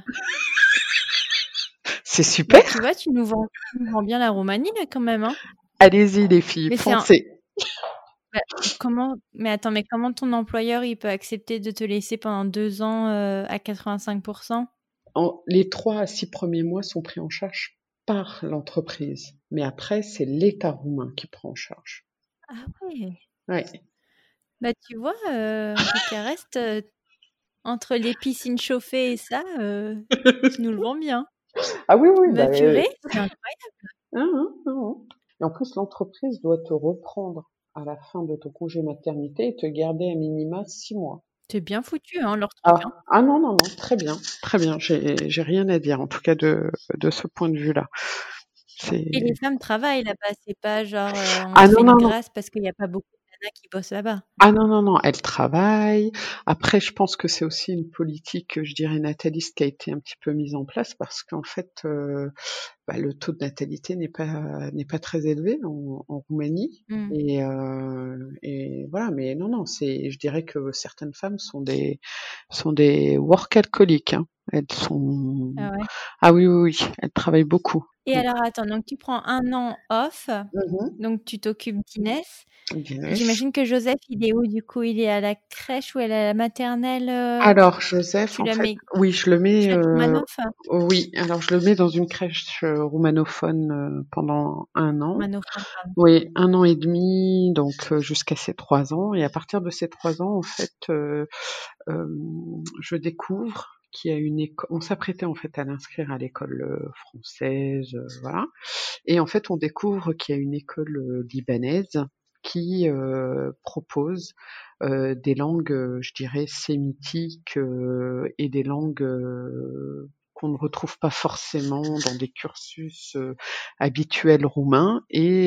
c'est Bah, super. tu nous vends bien la Roumanie là quand même, hein? Allez-y les filles, Mais c'est un foncez. bah, mais attends, mais comment ton employeur, il peut accepter de te laisser pendant 2 ans, à 85%? Les 3 à 6 premiers mois sont pris en charge par l'entreprise, mais après, c'est l'État roumain qui prend en charge. Ah ouais! Ouais. Bah, tu vois, Bucarest, entre les piscines chauffées et ça, tu nous le vends bien. Ah oui, oui, bah, Bah, purée, c'est incroyable. hein, hein, hein, hein. Et en plus, l'entreprise doit te reprendre à la fin de ton congé maternité et te garder à minima 6 mois. C'est bien foutu, hein, leur truc, hein. Ah non, non, non, très bien, très bien. J'ai rien à dire, en tout cas de ce point de vue-là. Et les C'est femmes travaillent là-bas, c'est pas genre, on Ah te fait non, une non, non. grâce parce qu'il y a pas beaucoup de nanas qui bossent là-bas. Ah non, non, non, elle travaille. Après, je pense que c'est aussi une politique, je dirais, nataliste qui a été un petit peu mise en place parce qu'en fait, bah, le taux de natalité n'est pas très élevé en Roumanie. Mmh. Et voilà, mais non, non, je dirais que certaines femmes sont des workaholics, hein. Elles sont, Ah ouais. ah oui, oui, oui, elles travaillent beaucoup. Et alors attends, donc tu prends 1 an off, Mhm. donc tu t'occupes d'Inès. Guinness. J'imagine que Joseph, il est où du coup? Il est à la crèche ou elle est à la maternelle, Alors Joseph, tu en la fait, mets oui, je le mets, crèche Romanov? oui, alors je le mets dans une crèche roumanophone pendant 1 an. Romanophone, pardon. Oui, 1 an et demi, donc jusqu'à ses 3 ans. Et à partir de ses 3 ans, en fait, je découvre qu'il y a une école. On s'apprêtait en fait à l'inscrire à l'école française, voilà. Et en fait, on découvre qu'il y a une école libanaise qui propose des langues, je dirais, sémitiques et des langues qu'on ne retrouve pas forcément dans des cursus habituels roumains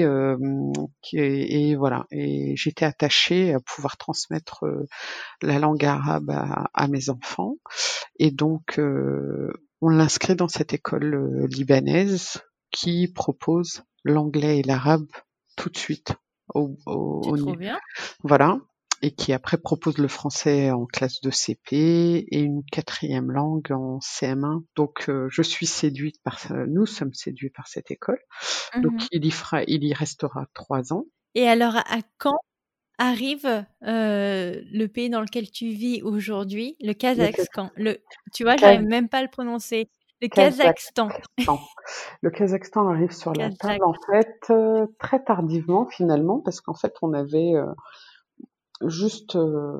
et voilà. Et j'étais attachée à pouvoir transmettre la langue arabe à mes enfants. Et donc, on l'inscrit dans cette école libanaise qui propose l'anglais et l'arabe tout de suite. C'est trop bien. Voilà. Et qui après propose le français en classe de CP et une quatrième langue en CM1. Donc, je suis séduite nous sommes séduits par cette école. Donc, Mmh. il y restera 3 ans. Et alors à quand arrive, le pays dans lequel tu vis aujourd'hui, le Le Kazakhstan? Tu vois, j'arrive même pas à le prononcer. Le Kazakhstan. Le Kazakhstan arrive sur la table, en fait, très tardivement, finalement, parce qu'en fait, on avait juste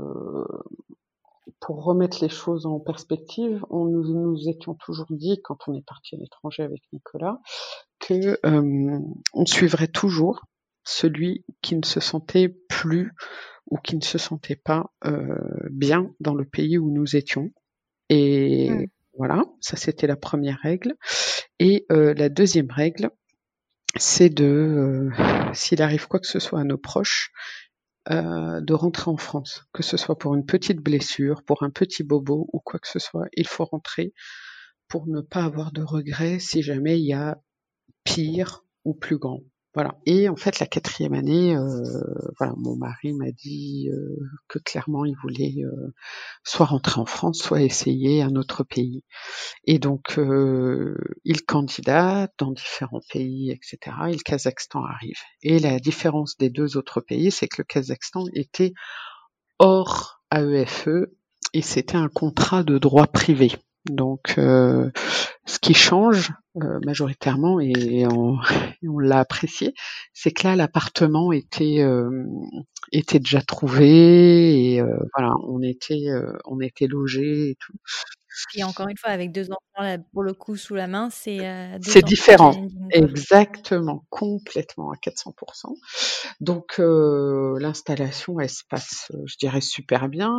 pour remettre les choses en perspective, nous étions toujours dit, quand on est parti à l'étranger avec Nicolas, que on suivrait toujours celui qui ne se sentait plus ou qui ne se sentait pas bien dans le pays où nous étions. Et voilà, ça c'était la première règle. Et la deuxième règle, c'est de, s'il arrive quoi que ce soit à nos proches, de rentrer en France, que ce soit pour une petite blessure, pour un petit bobo ou quoi que ce soit, il faut rentrer pour ne pas avoir de regrets si jamais il y a pire ou plus grand. Voilà. Et en fait, la 4e année, voilà, mon mari m'a dit que clairement, il voulait soit rentrer en France, soit essayer un autre pays. Et donc, il candidate dans différents pays, etc. Et le Kazakhstan arrive. Et la différence des 2 autres pays, c'est que le Kazakhstan était hors AEFE et c'était un contrat de droit privé. Donc, ce qui change majoritairement, et on l'a apprécié, c'est que là, l'appartement était déjà trouvé et voilà, on était logés et tout. Et encore une fois, avec 2 enfants, là, pour le coup, sous la main, c'est C'est d'autant plus différent. challenging, quoi. Exactement, complètement à 400%. Donc l'installation, elle se passe, je dirais super bien.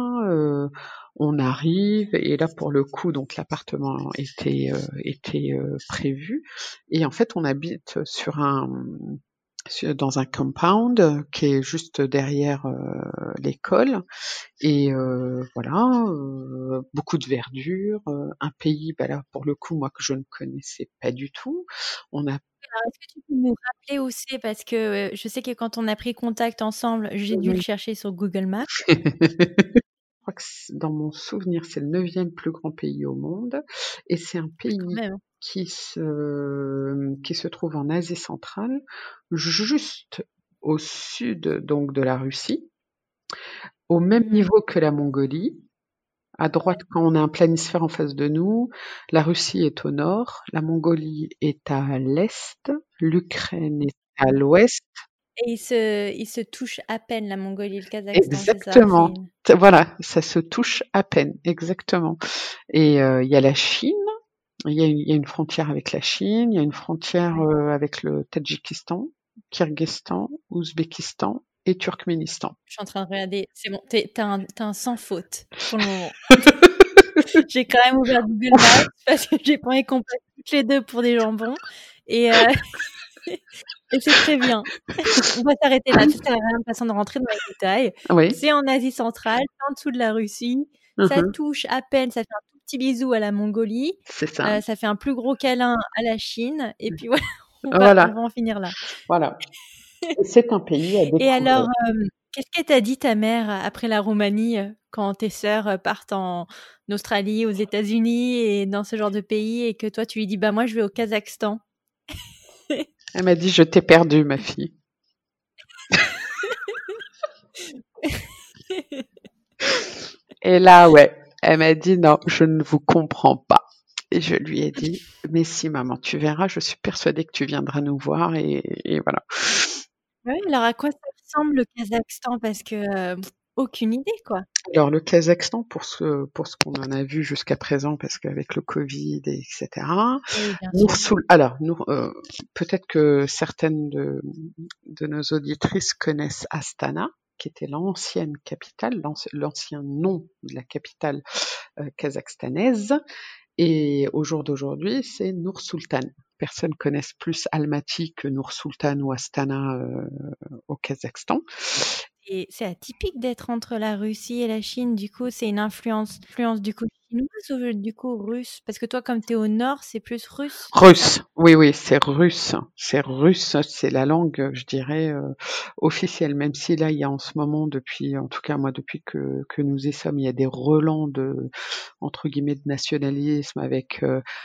On arrive et là pour le coup, donc l'appartement était prévu et en fait on habite dans un compound qui est juste derrière l'école et voilà, beaucoup de verdure, un pays, bah là pour le coup moi que je ne connaissais pas du tout. On a Alors, est-ce que tu peux nous rappeler où c'est? Parce que je sais que quand on a pris contact ensemble, j'ai dû le chercher sur Google Maps. Je crois que dans mon souvenir, c'est le 9e plus grand pays au monde et c'est un pays qui se trouve en Asie centrale, juste au sud donc de la Russie, au même niveau que la Mongolie. À droite, quand on a un planisphère en face de nous, la Russie est au nord, la Mongolie est à l'est, l'Ukraine est à l'ouest. Et il se touche à peine, la Mongolie et le Kazakhstan, Exactement. c'est ça? Voilà, ça se touche à peine, exactement. Et il y a la Chine, il y a une frontière avec la Chine, il y a une frontière avec le Tadjikistan, Kirghizistan, Ouzbékistan et Turkménistan. Je suis en train de regarder, c'est bon, t'as un sans faute pour le moment. J'ai quand même ouvert Google Maps parce que j'ai pas envie qu'on passe toutes les deux pour des jambons et c'est très bien. On va s'arrêter là, ça sert à rien de façon de rentrer dans les détails. Oui. C'est en Asie centrale, c'est en dessous de la Russie, ça touche à peine, ça fait un tout petit bisou à la Mongolie, c'est ça. Ça fait un plus gros câlin à la Chine et puis voilà, on va en finir là. Voilà. C'est un pays à découvrir. Et alors, qu'est-ce que t'a dit ta mère après la Roumanie quand tes sœurs partent en Australie, aux États-Unis et dans ce genre de pays et que toi tu lui dis bah moi je vais au Kazakhstan? Elle m'a dit je t'ai perdue ma fille. Et là elle m'a dit non, je ne vous comprends pas. Et je lui ai dit mais si maman, tu verras, je suis persuadée que tu viendras nous voir et voilà. Oui, alors à quoi ça ressemble le Kazakhstan? Parce que aucune idée quoi. Alors le Kazakhstan, pour ce qu'on en a vu jusqu'à présent, parce qu'avec le Covid, etc. Oui, bien sûr. Alors, peut-être que certaines de nos auditrices connaissent Astana, qui était l'ancienne capitale, l'ancien nom de la capitale kazakhstanaise. Et au jour d'aujourd'hui, c'est Nur-Sultan. Personne connaisse plus Almaty que Nur-Sultan ou Astana au Kazakhstan. Et c'est atypique d'être entre la Russie et la Chine. Du coup, c'est une influence du coup chinoise ou du coup russe? Parce que toi, comme tu es au nord, c'est plus russe? Russe, oui, c'est russe. C'est russe, c'est la langue, je dirais, officielle. Même si là, il y a en ce moment, en tout cas moi, depuis que nous y sommes, il y a des relents entre guillemets de nationalisme avec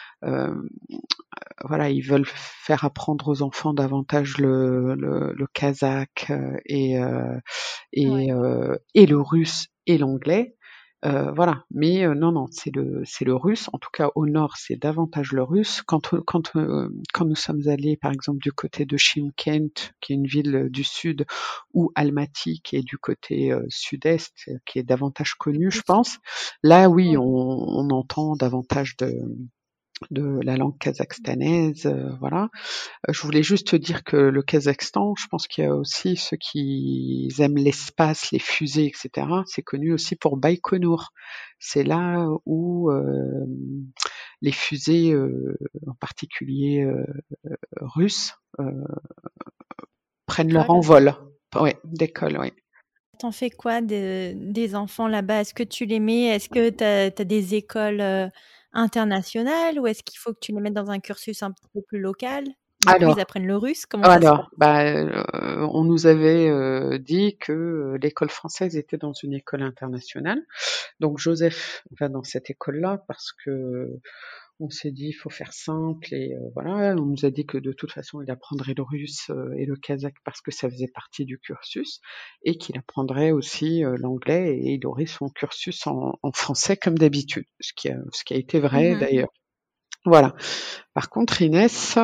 voilà, ils veulent faire apprendre aux enfants davantage le kazakh et le russe et l'anglais. Voilà. Mais non, c'est le russe. En tout cas, au nord, c'est davantage le russe. Quand nous sommes allés, par exemple, du côté de Chimkent, qui est une ville du sud, ou Almaty, qui est du côté sud-est, qui est davantage connue, je pense. Là, oui, on entend davantage de la langue kazakhstanaise, voilà. Je voulais juste te dire que le Kazakhstan, je pense qu'il y a aussi ceux qui aiment l'espace, les fusées, etc. C'est connu aussi pour Baïkonour. C'est là où les fusées, en particulier russes, prennent leur envol. Ouais, décollent, ouais. T'en fais quoi des enfants là-bas? Est-ce que tu les mets? Est-ce que t'as des écoles internationales ou est-ce qu'il faut que tu les mettes dans un cursus un petit peu plus local? Du coup, ils apprennent le russe? Comment ça se passe? On nous avait dit que l'école française était dans une école internationale. Donc Joseph va dans cette école-là parce que on s'est dit il faut faire simple et voilà. On nous a dit que de toute façon il apprendrait le russe et le kazakh parce que ça faisait partie du cursus et qu'il apprendrait aussi l'anglais et il aurait son cursus en français comme d'habitude, ce qui a été vrai d'ailleurs. Voilà. Par contre Inès,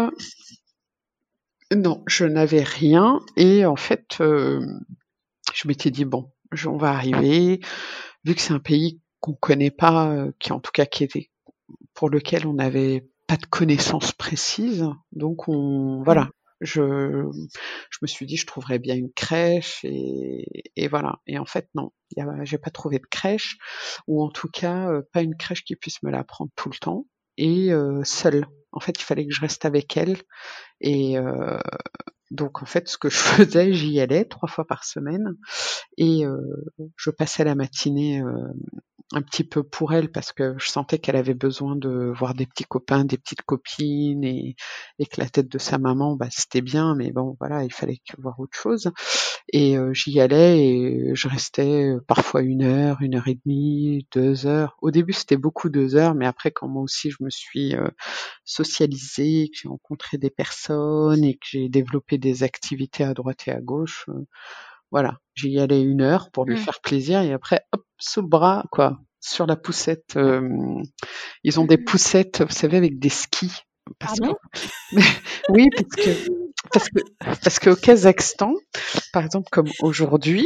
non, je n'avais rien et en fait je m'étais dit bon, on va arriver, vu que c'est un pays qu'on connaît pas, pour lequel on n'avait pas de connaissances précises, donc voilà. Je me suis dit je trouverais bien une crèche et voilà. Et en fait non, j'ai pas trouvé de crèche ou en tout cas pas une crèche qui puisse me la prendre tout le temps et seule. En fait, il fallait que je reste avec elle et donc en fait, ce que je faisais, j'y allais 3 fois par semaine et je passais la matinée un petit peu pour elle parce que je sentais qu'elle avait besoin de voir des petits copains, des petites copines et que la tête de sa maman, c'était bien, mais bon voilà, il fallait voir autre chose. Et j'y allais et je restais parfois 1 heure, 1 heure et demie, 2 heures. Au début, c'était beaucoup 2 heures, mais après quand moi aussi je me suis socialisée, que j'ai rencontré des personnes et que j'ai développé des activités à droite et à gauche, voilà, j'y allais 1 heure pour lui faire plaisir et après hop, sous le bras quoi, sur la poussette, ils ont des poussettes, vous savez avec des skis Pardon? oui, parce qu'au Kazakhstan, par exemple comme aujourd'hui,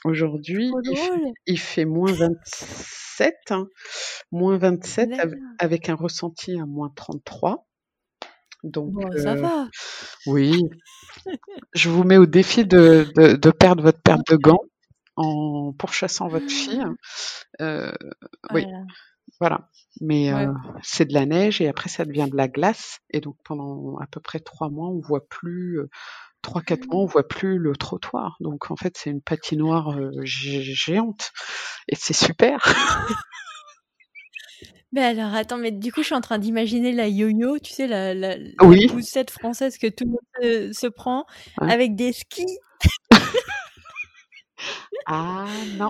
il fait -27, avec un ressenti à -33. Donc ça va. Oui. Je vous mets au défi de perdre votre paire de gants en pourchassant votre fille. Oui, voilà. Mais c'est de la neige et après ça devient de la glace et donc pendant à peu près 3 mois, on voit plus 3-4 mois, on voit plus le trottoir. Donc en fait, c'est une patinoire géante et c'est super. Mais alors attends, mais du coup, je suis en train d'imaginer la yo-yo, tu sais la Oui. poussette française que tout le monde se prend Ouais. avec des skis. Ah non.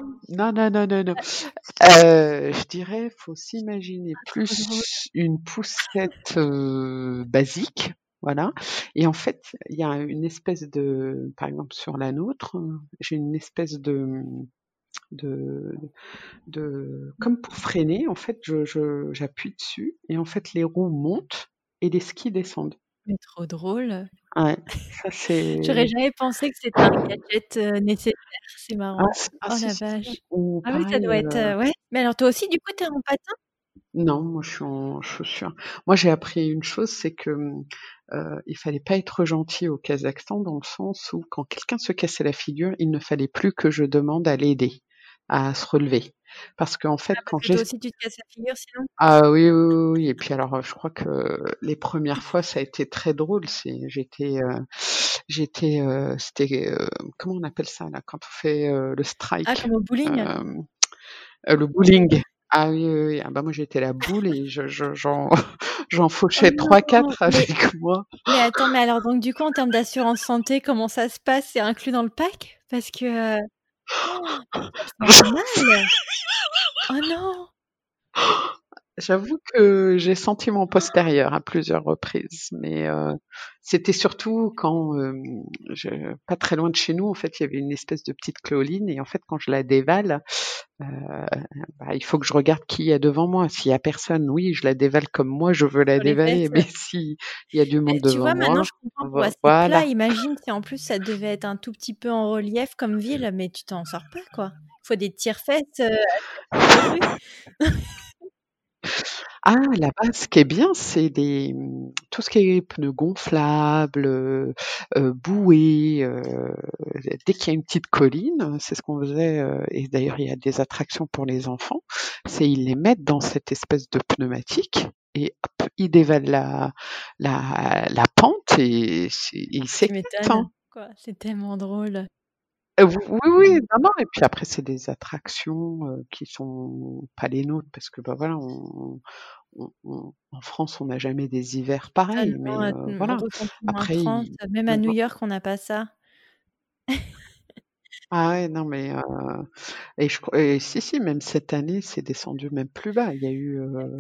Je dirais, faut s'imaginer plus une poussette basique, voilà. Et en fait, il y a une espèce de, par exemple sur la nôtre, j'ai une espèce de comme pour freiner, en fait, j'appuie dessus et en fait les roues montent et les skis descendent. Mais trop drôle. Ouais, ça c'est. J'aurais jamais pensé que c'était un gadget nécessaire, c'est marrant. Oh la vache. Ou Ah oui, ça pareil, doit être, ouais. Mais alors toi aussi, du coup, tu es en patin? Non, moi je suis en chaussures. Moi j'ai appris une chose, c'est que il fallait pas être gentil au Kazakhstan dans le sens où quand quelqu'un se cassait la figure, il ne fallait plus que je demande à l'aider à se relever. Parce qu'en fait, quand Parce que toi aussi, tu te casses la figure sinon? Ah oui et puis alors, je crois que les premières fois, ça a été très drôle. C'était, comment on appelle ça là, quand on fait le strike? Ah, comme au bowling? Le bowling. Ah oui. Ah bah moi j'étais la boule et j'en fauchais Oh 3-4 non, avec moi. mais attends, mais alors donc du coup, en termes d'assurance santé, comment ça se passe? C'est inclus dans le pack? Parce que, ça doit faire mal! Oh non! J'avoue que j'ai senti mon postérieur à plusieurs reprises, mais c'était surtout quand, pas très loin de chez nous, en fait, il y avait une espèce de petite colline et en fait, quand je la dévale, heu, il faut que je regarde qui il y a devant moi. S'il y a personne, oui, je la dévale comme moi je veux la Sur les dévaler, fesses, mais ouais. s'il y a du monde Mais tu devant vois, maintenant, moi, je comprends pourquoi c'est plat. voilà. Imagine si en plus ça devait être un tout petit peu en relief comme ville, mais tu t'en sors pas, quoi. Il faut des tire-fesses assez accrus. Ah, là-bas, ce qui est bien, c'est tout ce qui est pneus gonflables, bouées, dès qu'il y a une petite colline, c'est ce qu'on faisait, et d'ailleurs il y a des attractions pour les enfants, c'est ils les mettent dans cette espèce de pneumatique et hop, ils dévalent la pente et ils Tu s'éclatent, m'étonnes, hein. quoi. C'est tellement drôle. Oui, non, non et puis après c'est des attractions, qui sont pas les nôtres parce que, bah, voilà, en France, on n'a jamais des hivers Ah pareils, non, mais voilà. ressentiment en Après, France, même à New York, on n'a pas ça. ah ouais, non, mais et si, si, même cette année, c'est descendu même plus bas. Il y a eu,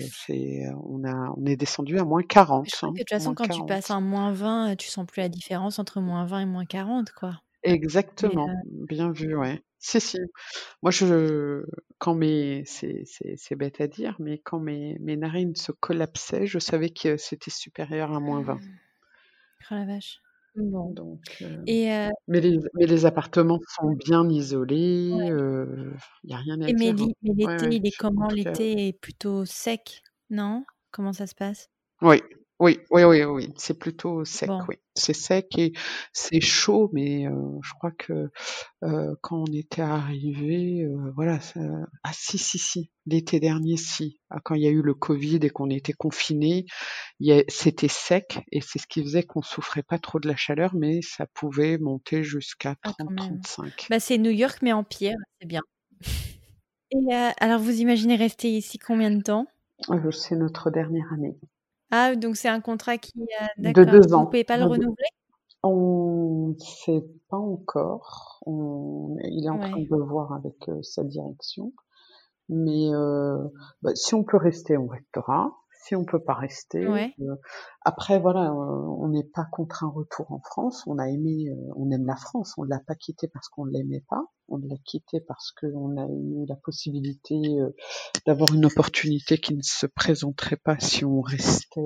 on est descendu à Je -40, crois que hein, de toute façon, quand tu passes -40. en -20, tu sens plus la différence entre -20 et -40, quoi. Mais Exactement, bien vu, ouais. Si, si. Moi, quand c'est bête à dire, mais quand mes narines se collapsaient, je savais que c'était supérieur à -20. oh la vache. Bon Donc et mais les appartements sont bien isolés, ouais il y a rien à et dire, hein. mais Ouais, l'été, ouais, il est en comment? tout cas L'été est plutôt sec, non? Comment ça se passe? oui, oui, oui, oui, oui, c'est plutôt sec, Bon, oui. C'est sec et c'est chaud, mais je crois que, quand on était arrivés, voilà, ça ah si, si, si, l'été dernier, si. Ah, quand il y a eu le covid et qu'on était confinés, c'était sec et c'est ce qui faisait qu'on souffrait pas trop de la chaleur, mais ça pouvait monter jusqu'à ah quand même. 30-35. Bah, c'est New York mais en pire, c'est bien et alors vous imaginez rester ici combien de temps? C'est notre dernière année. Ah donc c'est un contrat qui, De d'accord. 2 Vous ans. pouvez pas le renouveler? On ne sait pas encore. Il est en train Ouais, de voir avec, sa direction, mais si on peut rester, on restera. Si on peut pas rester, ouais. après voilà, on n'est pas contre un retour en France. On aime la France. On l'a pas quittée parce qu'on l'aimait pas. On l'a quittée parce qu'on a eu la possibilité, d'avoir une opportunité qui ne se présenterait pas si on restait,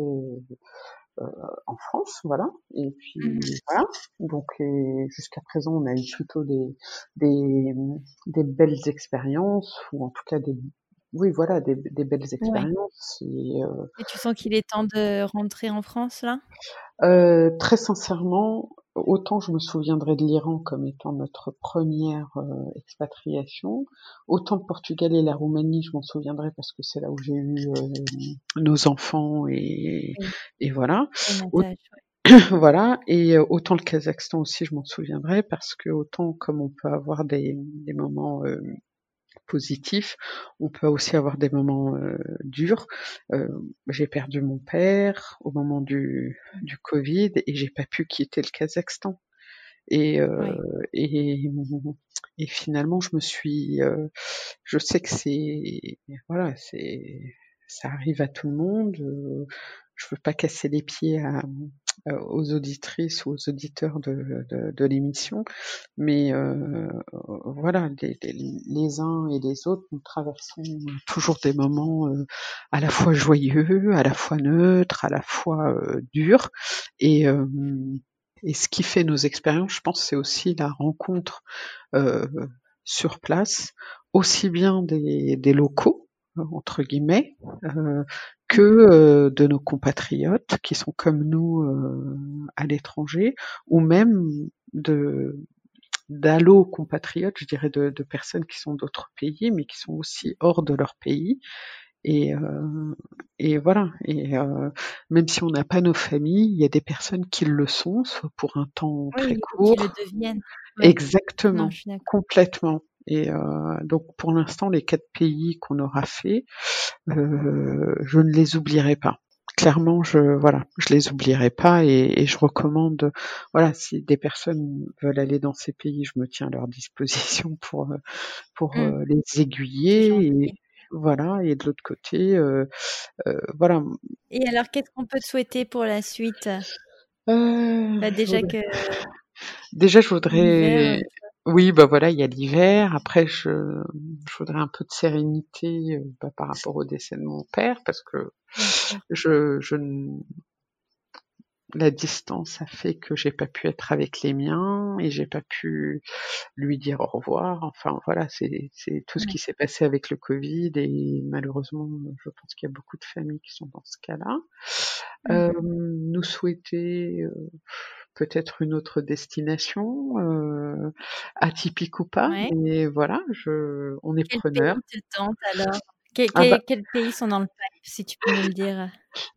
en France, voilà. Et puis Mmh. voilà. Donc jusqu'à présent, on a eu plutôt des, des belles expériences, ou en tout cas oui, voilà, des belles Ouais expériences. Et et tu sens qu'il est temps de rentrer en France là? très sincèrement, autant je me souviendrai de l'Iran comme étant notre première expatriation, autant le Portugal et la Roumanie, je m'en souviendrai parce que c'est là où j'ai eu nos enfants Oui, et voilà. tu as une attache, ouais. Voilà et autant le Kazakhstan aussi je m'en souviendrai parce que autant comme on peut avoir des moments, positifs, on peut aussi avoir des moments, durs. Heu, j'ai perdu mon père au moment du covid et j'ai pas pu quitter le Kazakhstan et Ouais. et et finalement je sais que voilà, ça arrive à tout le monde, je veux pas casser les pieds aux auditrices ou aux auditeurs de l'émission, mais voilà, les uns et les autres, nous traversons toujours des moments, à la fois joyeux, à la fois neutres, à la fois, durs et ce qui fait nos expériences, je pense, c'est aussi la rencontre, heu, sur place, aussi bien des «locaux», entre guillemets, heu, que, Mmh. de nos compatriotes qui sont comme nous, à l'étranger ou même de d'allo-compatriotes, je dirais de personnes qui sont d'autres pays, mais qui sont aussi hors de leur pays et voilà et même si on n'a pas nos familles, il y a des personnes qui le sont, soit pour un temps très Oui, ou qui le court. deviennent. Ouais. Non, Exactement, je suis d'accord. complètement et donc pour l'instant, les 4 pays qu'on aura fait, je ne les oublierai pas. Clairement, voilà, je les oublierai pas et je recommande, voilà, si des personnes veulent aller dans ces pays, je me tiens à leur disposition pour Mmh. les C'est aiguiller et gentil. Voilà, et de l'autre côté, voilà. Et alors, qu'est-ce qu'on peut te souhaiter pour la suite? Déjà que Déjà, je l'hiver, voudrais oui, voilà, il y a l'hiver. Après, je voudrais un peu de sérénité, par rapport au décès de mon père parce que bien sûr. je n la distance a fait que j'ai pas pu être avec les miens et j'ai pas pu lui dire au revoir. Enfin, voilà, c'est tout ce qui s'est passé avec le covid et malheureusement, je pense qu'il y a beaucoup de familles qui sont dans ce cas-là. Nous souhaiter, peut-être une autre destination, atypique ou pas, Ouais. mais voilà, on est Quel preneurs. pays te tente alors? Ah bah, Quels pays sont dans le pipe, si tu peux nous le dire?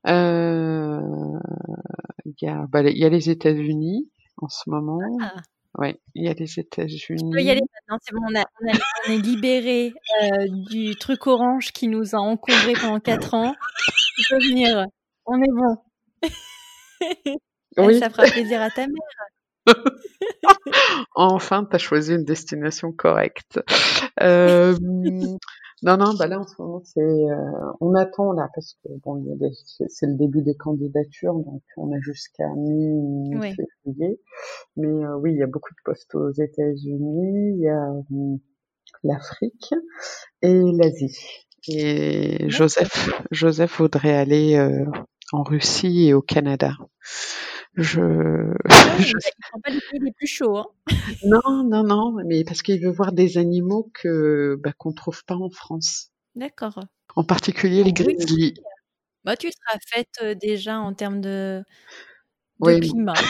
il y a les États-Unis en ce moment. Ah, Ouais, il y a les tu peux y aller États-Unis. maintenant, c'est bon, on est libérés, du truc orange qui nous a encombrés pendant 4 ans. Tu peux venir, on est bon. Oui, Ça fera plaisir à ta mère. enfin, tu as choisi une destination correcte. Hem, non, là, en ce moment, on attend là parce que bon, c'est le début des candidatures, donc on a jusqu'à Ouais, mi-février. Mais oui, il y a beaucoup de postes aux États-Unis, il y a, l'Afrique et l'Asie. Et d'accord. Joseph voudrait aller, en Russie et au Canada. Je Ah oui, je ils sont pas les pays les plus chauds, hein. non, mais parce qu'il veut voir des animaux qu'on trouve pas en France. D'accord. En particulier les En Russie? grizzlies. Bah, tu seras faite, déjà en termes de Oui, climat.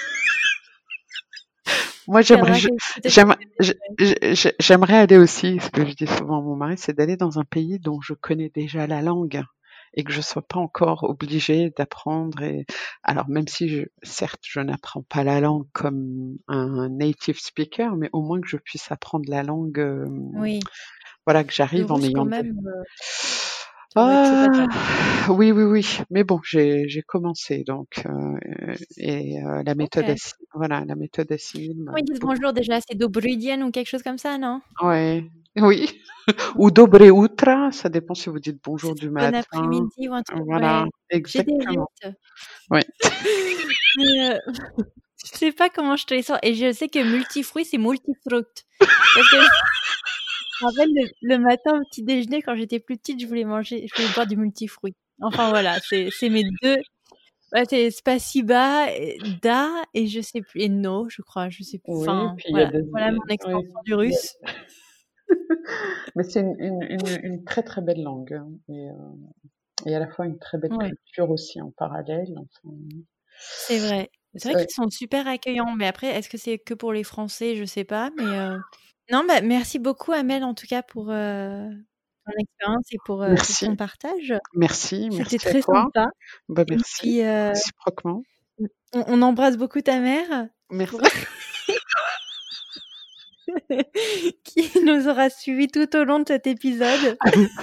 moi Tu viendras quel peut-être j'aime quelques j'aimerais aller aussi, ce que je dis souvent à mon mari, c'est d'aller dans un pays dont je connais déjà la langue et que je sois pas encore obligée d'apprendre alors même si certes, je n'apprends pas la langue comme un native speaker, mais au moins que je puisse apprendre la langue, oui, voilà, que le j'arrive en russe quand ayant même, ça doit être chaud ah! patate. Oui, mais bon, j'ai commencé donc la méthode OK. la méthode Assimil m'a Comment ils disent beaucoup bonjour déjà? C'est Dobry dzień ou quelque chose comme ça, non? ouais, oui, ou dobre utra, ça dépend si vous dites bonjour C'est du bon matin. après-midi ou un truc Voilà, ouais. J'ai des exactement. rites, Ouais. mais je sais pas comment je te les sors et je sais que multifruit, c'est multifruct parce que je me rappelle le matin au petit déjeuner quand j'étais plus petite, je voulais boire du multifruit. Enfin voilà, c'est mes 2 ouais, c'est spasiba et da et je sais plus et no, je crois, je sais plus. Oui, Enfin puis il y a voilà mon oui, extension du il y a russe. mais c'est une très, très belle langue, hein et à la fois une très belle Ouais. culture aussi en parallèle, enfin, C'est vrai. C'est vrai ouais. qu'ils sont super accueillants, mais après, est-ce que c'est que pour les Français? Je sais pas, mais non, bah, merci beaucoup Amel en tout cas pour, ton expérience et pour Merci, ton partage. C'était merci à très toi. sympa Bah, et merci, puis, réciproquement. on embrasse beaucoup ta mère Merci. pour qui nous aura suivis tout au long de cet épisode.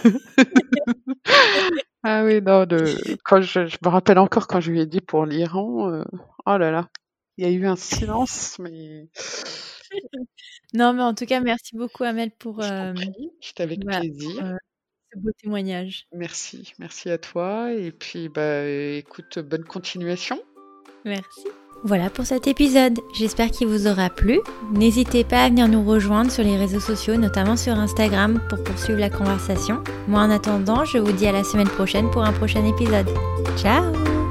Ah oui, non, quand je me rappelle encore quand je lui ai dit pour l'Iran, oh là là, il y a eu un silence, mais Non, mais en tout cas, merci beaucoup Amel pour, je t'en prie, c'était avec voilà, plaisir. ce beau témoignage. Merci à toi et puis, bah, écoute, bonne continuation. Merci. Voilà pour cet épisode, j'espère qu'il vous aura plu. N'hésitez pas à venir nous rejoindre sur les réseaux sociaux, notamment sur Instagram, pour poursuivre la conversation. Moi en attendant, je vous dis à la semaine prochaine pour un prochain épisode. Ciao!